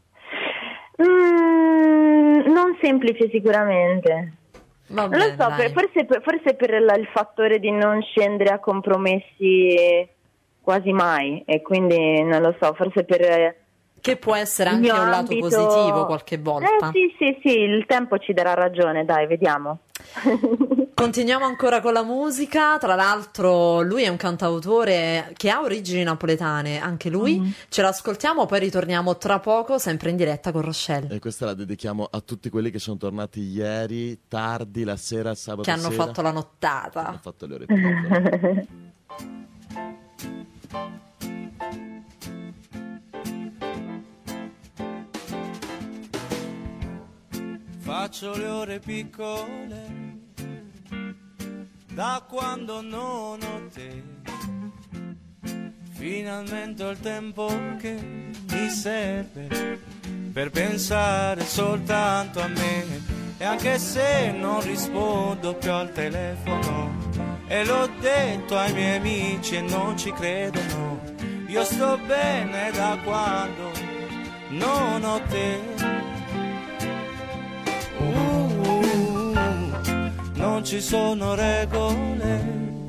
Mm, non semplice sicuramente. Va Non lo bene, so, dai. per- forse, per- forse per la- il fattore di non scendere a compromessi quasi mai, e quindi non lo so, forse per Che può essere il anche mio un lato ambito- positivo qualche volta. Eh sì, sì, sì, il tempo ci darà ragione, dai, vediamo. Continuiamo ancora con la musica, tra l'altro lui è un cantautore che ha origini napoletane, anche lui, Mm-hmm. ce l'ascoltiamo, poi ritorniamo tra poco sempre in diretta con Rochelle, E questa la dedichiamo a tutti quelli che sono tornati ieri, tardi, la sera, sabato che hanno sera. fatto la nottata. Hanno fatto le ore piccole. Faccio le ore piccole da quando non ho te. Finalmente ho il tempo che mi serve per pensare soltanto a me. E anche se non rispondo più al telefono, e l'ho detto ai miei amici e non ci credono, io sto bene da quando non ho te. Uh, non ci sono regole,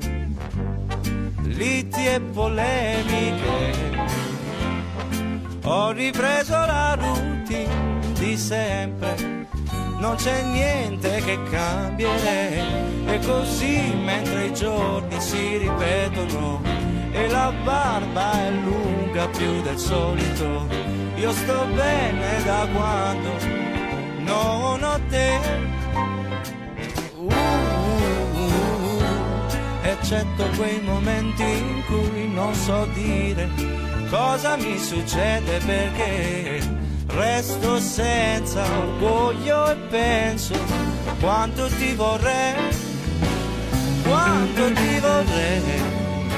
liti e polemiche. Ho ripreso la routine di sempre, non c'è niente che cambierei. E così mentre i giorni si ripetono e la barba è lunga più del solito, io sto bene da quando non ho te. Uh, uh, uh, eccetto quei momenti in cui non so dire cosa mi succede, perché resto senza orgoglio e penso quanto ti vorrei, quanto ti vorrei.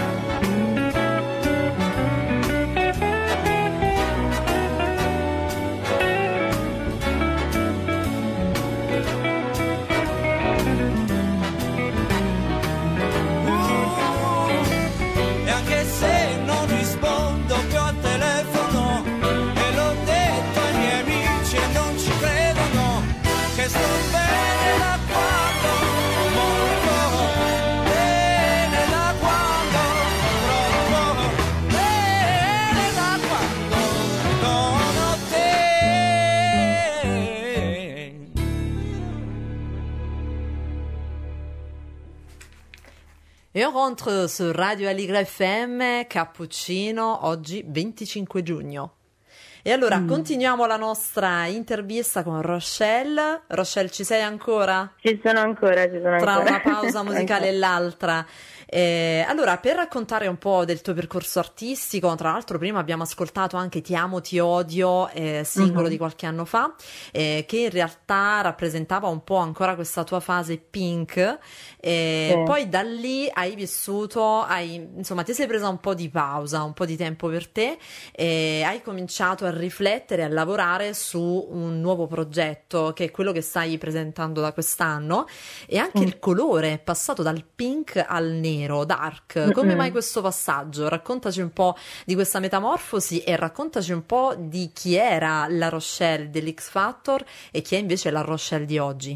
Se non rispondo più al telefono, e l'ho detto ai miei amici e non ci credono, che sto bene da quando, molto bene da quando, troppo bene da quando non ho te. E on rentre su Radio Aligre F M, Cappuccino, oggi venticinque giugno. E allora Mm. continuiamo la nostra intervista con Rochelle. Rochelle, ci sei ancora? Ci sono ancora, ci sono Tra ancora. una pausa musicale e l'altra. Eh, allora, per raccontare un po' del tuo percorso artistico, tra l'altro prima abbiamo ascoltato anche Ti amo, ti odio, eh, singolo Mhm. di qualche anno fa, eh, che in realtà rappresentava un po' ancora questa tua fase pink, eh, Sì. poi da lì hai vissuto, hai, insomma ti sei presa un po' di pausa, un po' di tempo per te, e hai cominciato a riflettere, a lavorare su un nuovo progetto che è quello che stai presentando da quest'anno, e anche Mm. il colore è passato dal pink al nero, dark. Come Mm-mm. mai questo passaggio? Raccontaci un po' di questa metamorfosi e raccontaci un po' di chi era la Rochelle dell'X Factor e chi è invece la Rochelle di oggi.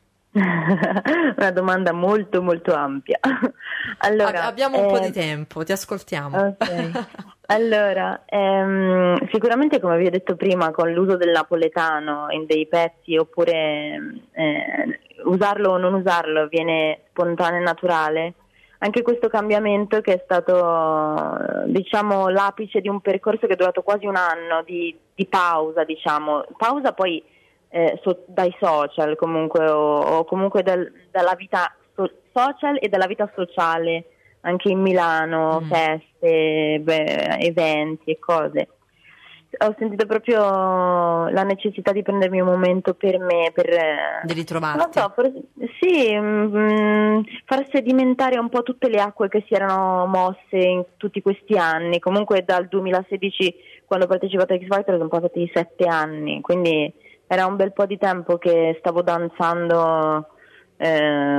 Una domanda molto molto ampia. Allora, Ab- abbiamo un po' eh, di tempo, ti ascoltiamo. ok. Allora, ehm, sicuramente come vi ho detto prima, con l'uso del napoletano in dei pezzi, oppure eh, usarlo o non usarlo, viene spontaneo e naturale. Anche questo cambiamento, che è stato, diciamo, l'apice di un percorso che è durato quasi un anno di, di pausa, diciamo, pausa poi eh, so- dai social comunque, o, o comunque dal- dalla vita so- social e dalla vita sociale, anche in Milano, Mm. feste, beh, eventi e cose. Ho sentito proprio la necessità di prendermi un momento per me, per Di non ritrovarti. so, forse, sì, mm, far sedimentare un po' tutte le acque che si erano mosse in tutti questi anni. Comunque dal duemilasedici, quando ho partecipato a X Factor, sono passati sette anni, quindi era un bel po' di tempo che stavo danzando eh,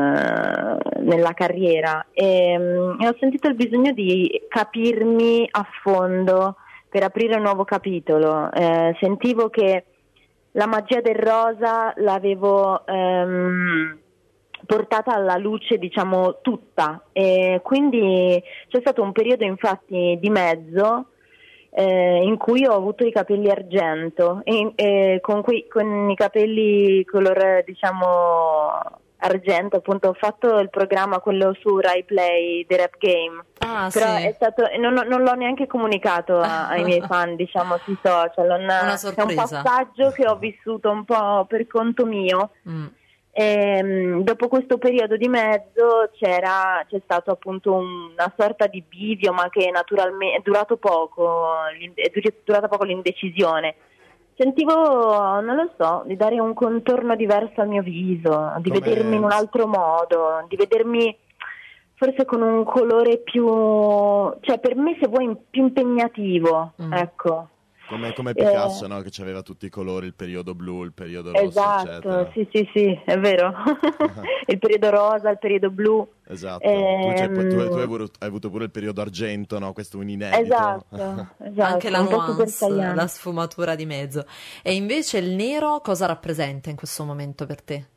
nella carriera, e, mm, e ho sentito il bisogno di capirmi a fondo per aprire un nuovo capitolo. Eh, sentivo che la magia del rosa l'avevo ehm, portata alla luce, diciamo, tutta, e quindi c'è stato un periodo, infatti, di mezzo eh, in cui ho avuto i capelli argento, e, e con, cui, con i capelli color, diciamo, argento, appunto, ho fatto il programma, quello su Rai Play, The Rap Game. Ah, Però sì. è stato, non, non l'ho neanche comunicato a- ai miei fan, diciamo, sui social. Non- Una è un sorpresa. passaggio che ho vissuto un po' per conto mio. Mm. E, dopo questo periodo di mezzo c'era, c'è stato appunto un- una sorta di bivio, ma che naturalmente è durato poco, l'in- è dur- durata poco l'indecisione. Sentivo, non lo so, di dare un contorno diverso al mio viso, di Come- vedermi in un altro modo, di vedermi forse con un colore più, cioè per me, se vuoi, più impegnativo, Mm. ecco. Come, come Eh, Picasso, no? Che aveva tutti i colori, il periodo blu, il periodo rosso, Esatto, eccetera. sì, sì, sì, è vero. Il periodo rosa, il periodo blu. Esatto. tu, c'hai- tu- tu hai, Ehm, avuto, hai avuto pure il periodo argento, no? Questo è un inedito. Esatto, esatto. Anche la un po' super nuance, saiyan. la sfumatura di mezzo. E invece il nero cosa rappresenta in questo momento per te?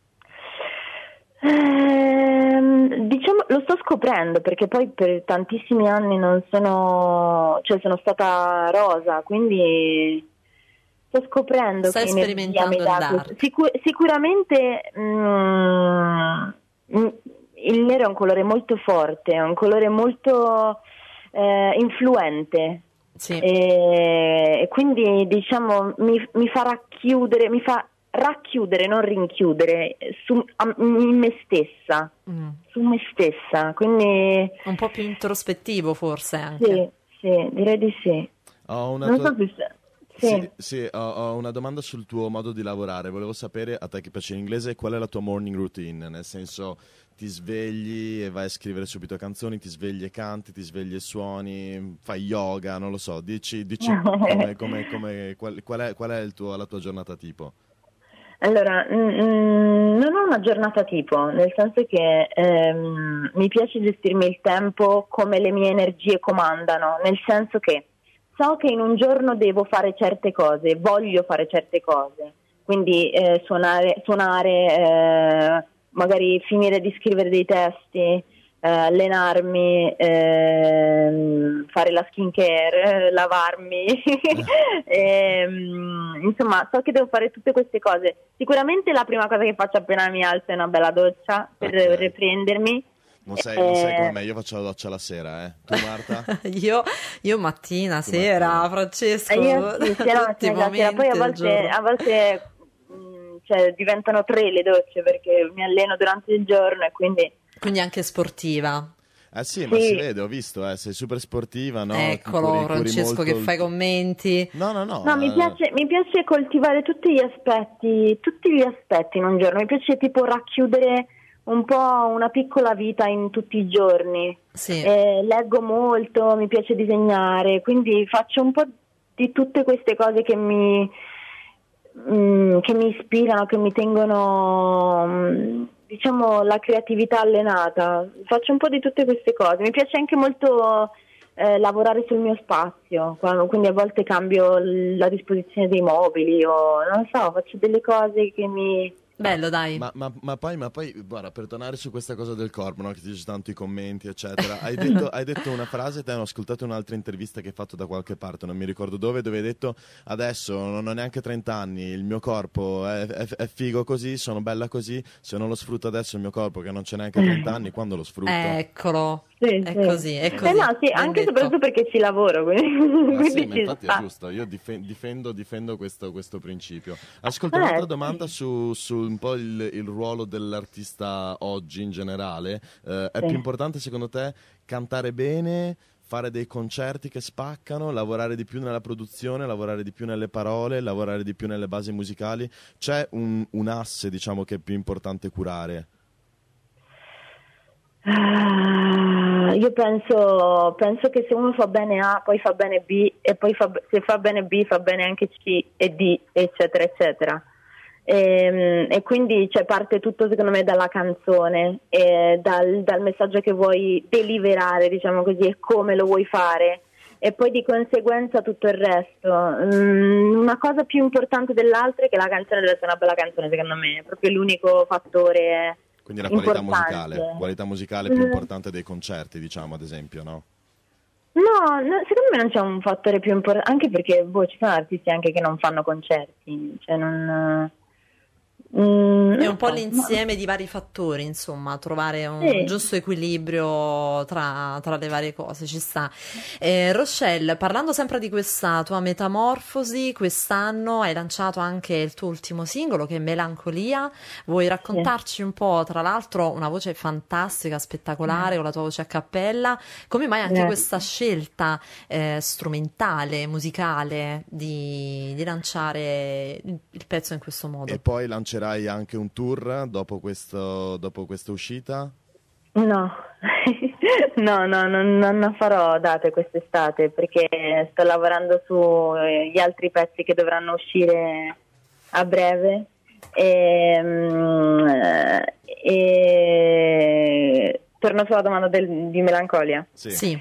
Ehm, diciamo, lo sto scoprendo, perché poi per tantissimi anni non sono, cioè sono stata rosa, quindi sto scoprendo Stai che energia sperimentando mi il dà dark. questo. Sicu- sicuramente mm, mm, il nero è un colore molto forte, è un colore molto eh, influente. Sì. E, e quindi, diciamo, mi, mi fa racchiudere, mi fa racchiudere, non rinchiudere su, a- in me stessa, Mm. su me stessa, quindi Un po' più introspettivo forse anche. sì, sì, direi di sì. Ho una Non tua- so se... Sì. Sì, sì, ho, ho una domanda sul tuo modo di lavorare. Volevo sapere, a te che piace l'inglese, qual è la tua morning routine? Nel senso, ti svegli e vai a scrivere subito canzoni, ti svegli e canti, ti svegli e suoni, fai yoga, non lo so. Dici, dici come, come, come, qual, qual è, qual è il tuo, la tua giornata tipo? Allora, mm, mm, non ho una giornata tipo, nel senso che ehm, mi piace gestirmi il tempo come le mie energie comandano, nel senso che so che in un giorno devo fare certe cose, voglio fare certe cose, quindi eh, suonare, suonare eh, magari finire di scrivere dei testi, eh, allenarmi, ehm, fare la skincare, eh, lavarmi, ehm, insomma, so che devo fare tutte queste cose. Sicuramente la prima cosa che faccio appena mi alzo è una bella doccia per Ok. riprendermi. Non sei, non sei Eh, come me, io faccio la doccia la sera, eh. Tu Marta? Io, io mattina, Tu sera, mattina. Francesco, Eh, io sì, sì, no, tutti sì, i la sera. Poi a momenti del volte, giorno. a volte mh, cioè, diventano tre le docce perché mi alleno durante il giorno e quindi Quindi anche sportiva. Eh sì, ma Sì. si vede, ho visto, eh, sei super sportiva, no? Eccolo, Curi- curi Francesco, molto che il- fai commenti. No, no, no. no, mi eh, piace, mi piace coltivare tutti gli aspetti, tutti gli aspetti in un giorno. Mi piace tipo racchiudere un po' una piccola vita in tutti i giorni. Sì. Eh, leggo molto, mi piace disegnare, quindi faccio un po' di tutte queste cose che mi, mm, che mi ispirano, che mi tengono, mm, diciamo, la creatività allenata. Faccio un po' di tutte queste cose. Mi piace anche molto eh, lavorare sul mio spazio, quando- quindi a volte cambio l- la disposizione dei mobili o non so, faccio delle cose che mi... Bello, dai. Ma, ma- ma poi, ma poi, guarda, per tornare su questa cosa del corpo, no, che ti dice tanto i commenti, eccetera, hai detto, hai detto una frase, te ne ho ascoltato un'altra intervista che hai fatto da qualche parte, non mi ricordo dove, dove hai detto, adesso non ho neanche trenta anni, il mio corpo è, è- è figo così, sono bella così, se non lo sfrutto adesso il mio corpo che non c'è neanche trenta anni, quando lo sfrutto? Eccolo. Sì, È sì. così, è così. Eh no, sì, Ben anche e detto. soprattutto perché ci lavoro, quindi, Ah, quindi sì, ma ci infatti sta. è giusto, io dife- difendo, difendo questo, questo principio. Ascolta Eh, un'altra sì. domanda su, su un po' il, il ruolo dell'artista oggi in generale. Eh, è Sì. più importante secondo te cantare bene, fare dei concerti che spaccano, lavorare di più nella produzione, lavorare di più nelle parole, lavorare di più nelle basi musicali? C'è un, un asse, diciamo, che è più importante curare? Ah, io penso, penso che se uno fa bene A, poi fa bene B e poi fa, se fa bene B fa bene anche C e D, eccetera, eccetera. E, e quindi cioè, parte tutto secondo me dalla canzone, e dal, dal messaggio che vuoi deliverare, diciamo così, e come lo vuoi fare. E poi di conseguenza tutto il resto. Mm, una cosa più importante dell'altra è che la canzone deve essere una bella canzone, secondo me, è proprio l'unico fattore. Quindi la qualità importante. musicale, qualità musicale più Mm. importante dei concerti, diciamo, ad esempio, no? No, no, secondo me non c'è un fattore più importante, anche perché boh, ci sono artisti anche che non fanno concerti, cioè non... Mm, È non un po' so, l'insieme di vari fattori, insomma, trovare un Sì. giusto equilibrio tra, tra le varie cose, ci sta. Eh, Rochelle, parlando sempre di questa tua metamorfosi, quest'anno hai lanciato anche il tuo ultimo singolo che è Melancolia. Vuoi raccontarci un po', tra l'altro, una voce fantastica, spettacolare, con la tua voce a cappella, come mai anche Grazie. questa scelta eh, strumentale, musicale, di, di lanciare il, il pezzo in questo modo? E poi lancerai anche un tour dopo, questo, dopo questa uscita? No, no, no, non, non farò date quest'estate perché sto lavorando sugli altri pezzi che dovranno uscire a breve e, mm, e... torno sulla domanda del- di Melancolia. Sì. Sì.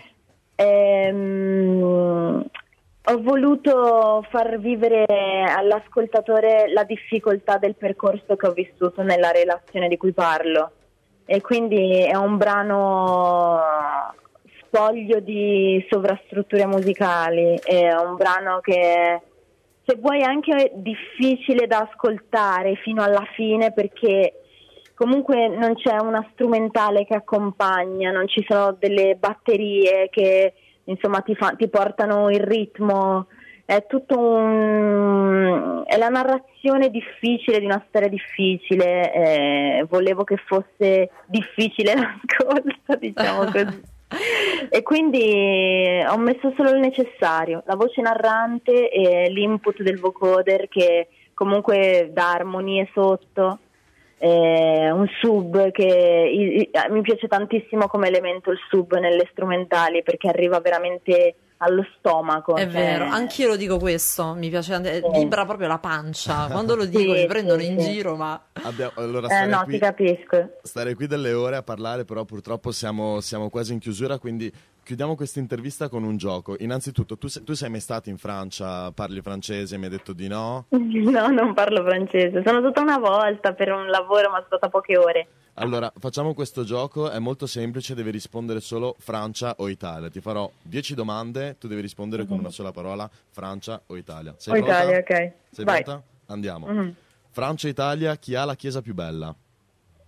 Ehm, ho voluto far vivere all'ascoltatore la difficoltà del percorso che ho vissuto nella relazione di cui parlo e quindi è un brano spoglio di sovrastrutture musicali, è un brano che se vuoi è anche difficile da ascoltare fino alla fine perché comunque non c'è una strumentale che accompagna, non ci sono delle batterie che insomma ti, fa, ti portano il ritmo, è tutto un è la narrazione difficile di una storia difficile, eh, volevo che fosse difficile l'ascolto, diciamo così. E quindi ho messo solo il necessario, la voce narrante e l'input del vocoder che comunque dà armonie sotto. Eh, un sub che i, i, mi piace tantissimo come elemento il sub nelle strumentali perché arriva veramente allo stomaco. È cioè- vero, anch'io lo dico questo, mi piace, eh, vibra proprio la pancia, quando lo dico Sì, mi prendono sì, in sì. giro, ma Abbiamo- allora Eh, stare, no, qui, ti capisco. stare qui delle ore a parlare, però purtroppo siamo, siamo quasi in chiusura, quindi chiudiamo questa intervista con un gioco. Innanzitutto, tu, sei- tu sei mai stato in Francia, parli francese, mi hai detto di no? No, non parlo francese, sono stata una volta per un lavoro ma sono stata poche ore. Allora, facciamo questo gioco, è molto semplice, devi rispondere solo Francia o Italia. Ti farò dieci domande, tu devi rispondere con una sola parola, Francia o Italia. Sei O pronta? Italia, ok. Sei Vai. pronta? Andiamo. Mhm. Francia o Italia, chi ha la chiesa più bella?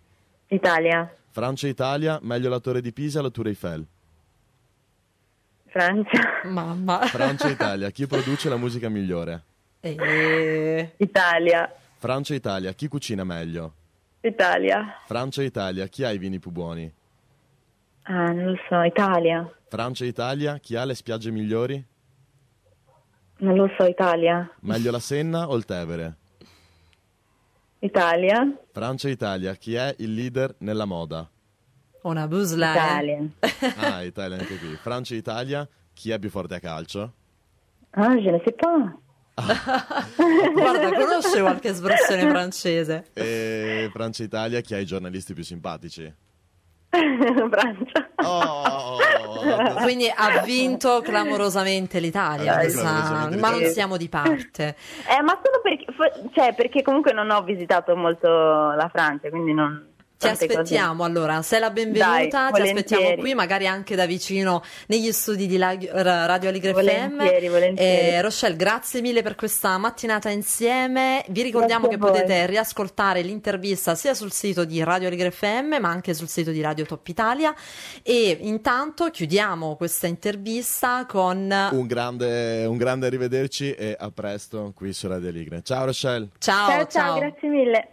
Italia. Francia-Italia, meglio la Torre di Pisa o la Tour Eiffel? Francia. Mamma. Francia-Italia, chi produce la musica migliore? E... Italia. Francia-Italia, chi cucina meglio? Italia. Francia-Italia, chi ha i vini più buoni? Ah, non lo so, Italia. Francia-Italia, chi ha le spiagge migliori? Non lo so, Italia. Meglio la Senna o il Tevere? Italia. Francia-Italia, chi è il leader nella moda? Una busla. Italia. Ah, Italia anche qui. Francia-Italia, chi è più forte a calcio? Ah, je ne sais pas. Guarda, conosce qualche espressione francese? E Francia-Italia, chi ha i giornalisti più simpatici? Francia. Oh, Quindi ha vinto clamorosamente l'Italia, Dai, questa- clamorosamente ma non l'Italia. siamo di parte. Eh, ma solo perché, fo- cioè, perché comunque non ho visitato molto la Francia, quindi non... Ti tante cose. aspettiamo allora, sei la benvenuta, Dai, ti volentieri. aspettiamo qui, magari anche da vicino negli studi di Lag- Radio Aligre F M. Volentieri, volentieri. Eh, Rochelle, grazie mille per questa mattinata insieme. Vi ricordiamo Grazie che a voi. potete riascoltare l'intervista sia sul sito di Radio Aligre F M ma anche sul sito di Radio Top Italia. E intanto chiudiamo questa intervista con un grande, un grande arrivederci e a presto qui su Radio Aligre. Ciao Rochelle. ciao, Ciao, ciao, grazie mille.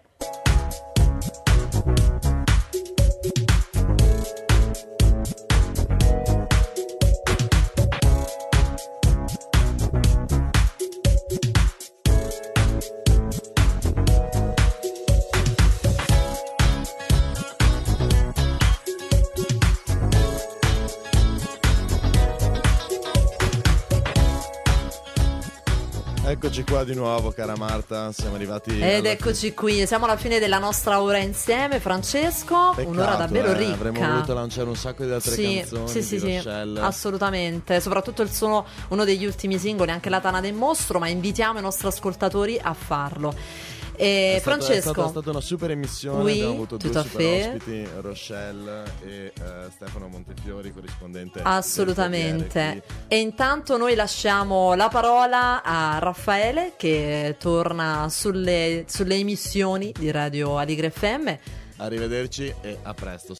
Eccoci qua di nuovo, cara Marta, siamo arrivati Ed alla eccoci qui, siamo alla fine della nostra ora insieme, Francesco, Peccato, un'ora davvero eh, ricca. Avremmo voluto lanciare un sacco di altre Sì, canzoni sì, sì, di sì, Rochelle. assolutamente, soprattutto il suono, uno degli ultimi singoli, anche La Tana del Mostro, ma invitiamo i nostri ascoltatori a farlo. E È stata- Francesco, è stata, è stata una super emissione, Oui, abbiamo avuto tout due à super fait. ospiti, Rochelle e eh, Stefano Montefiori, corrispondente del assolutamente. Corriere qui. E intanto noi lasciamo la parola a Raffaele che torna sulle, sulle emissioni di Radio Aligre F M. Arrivederci e a presto.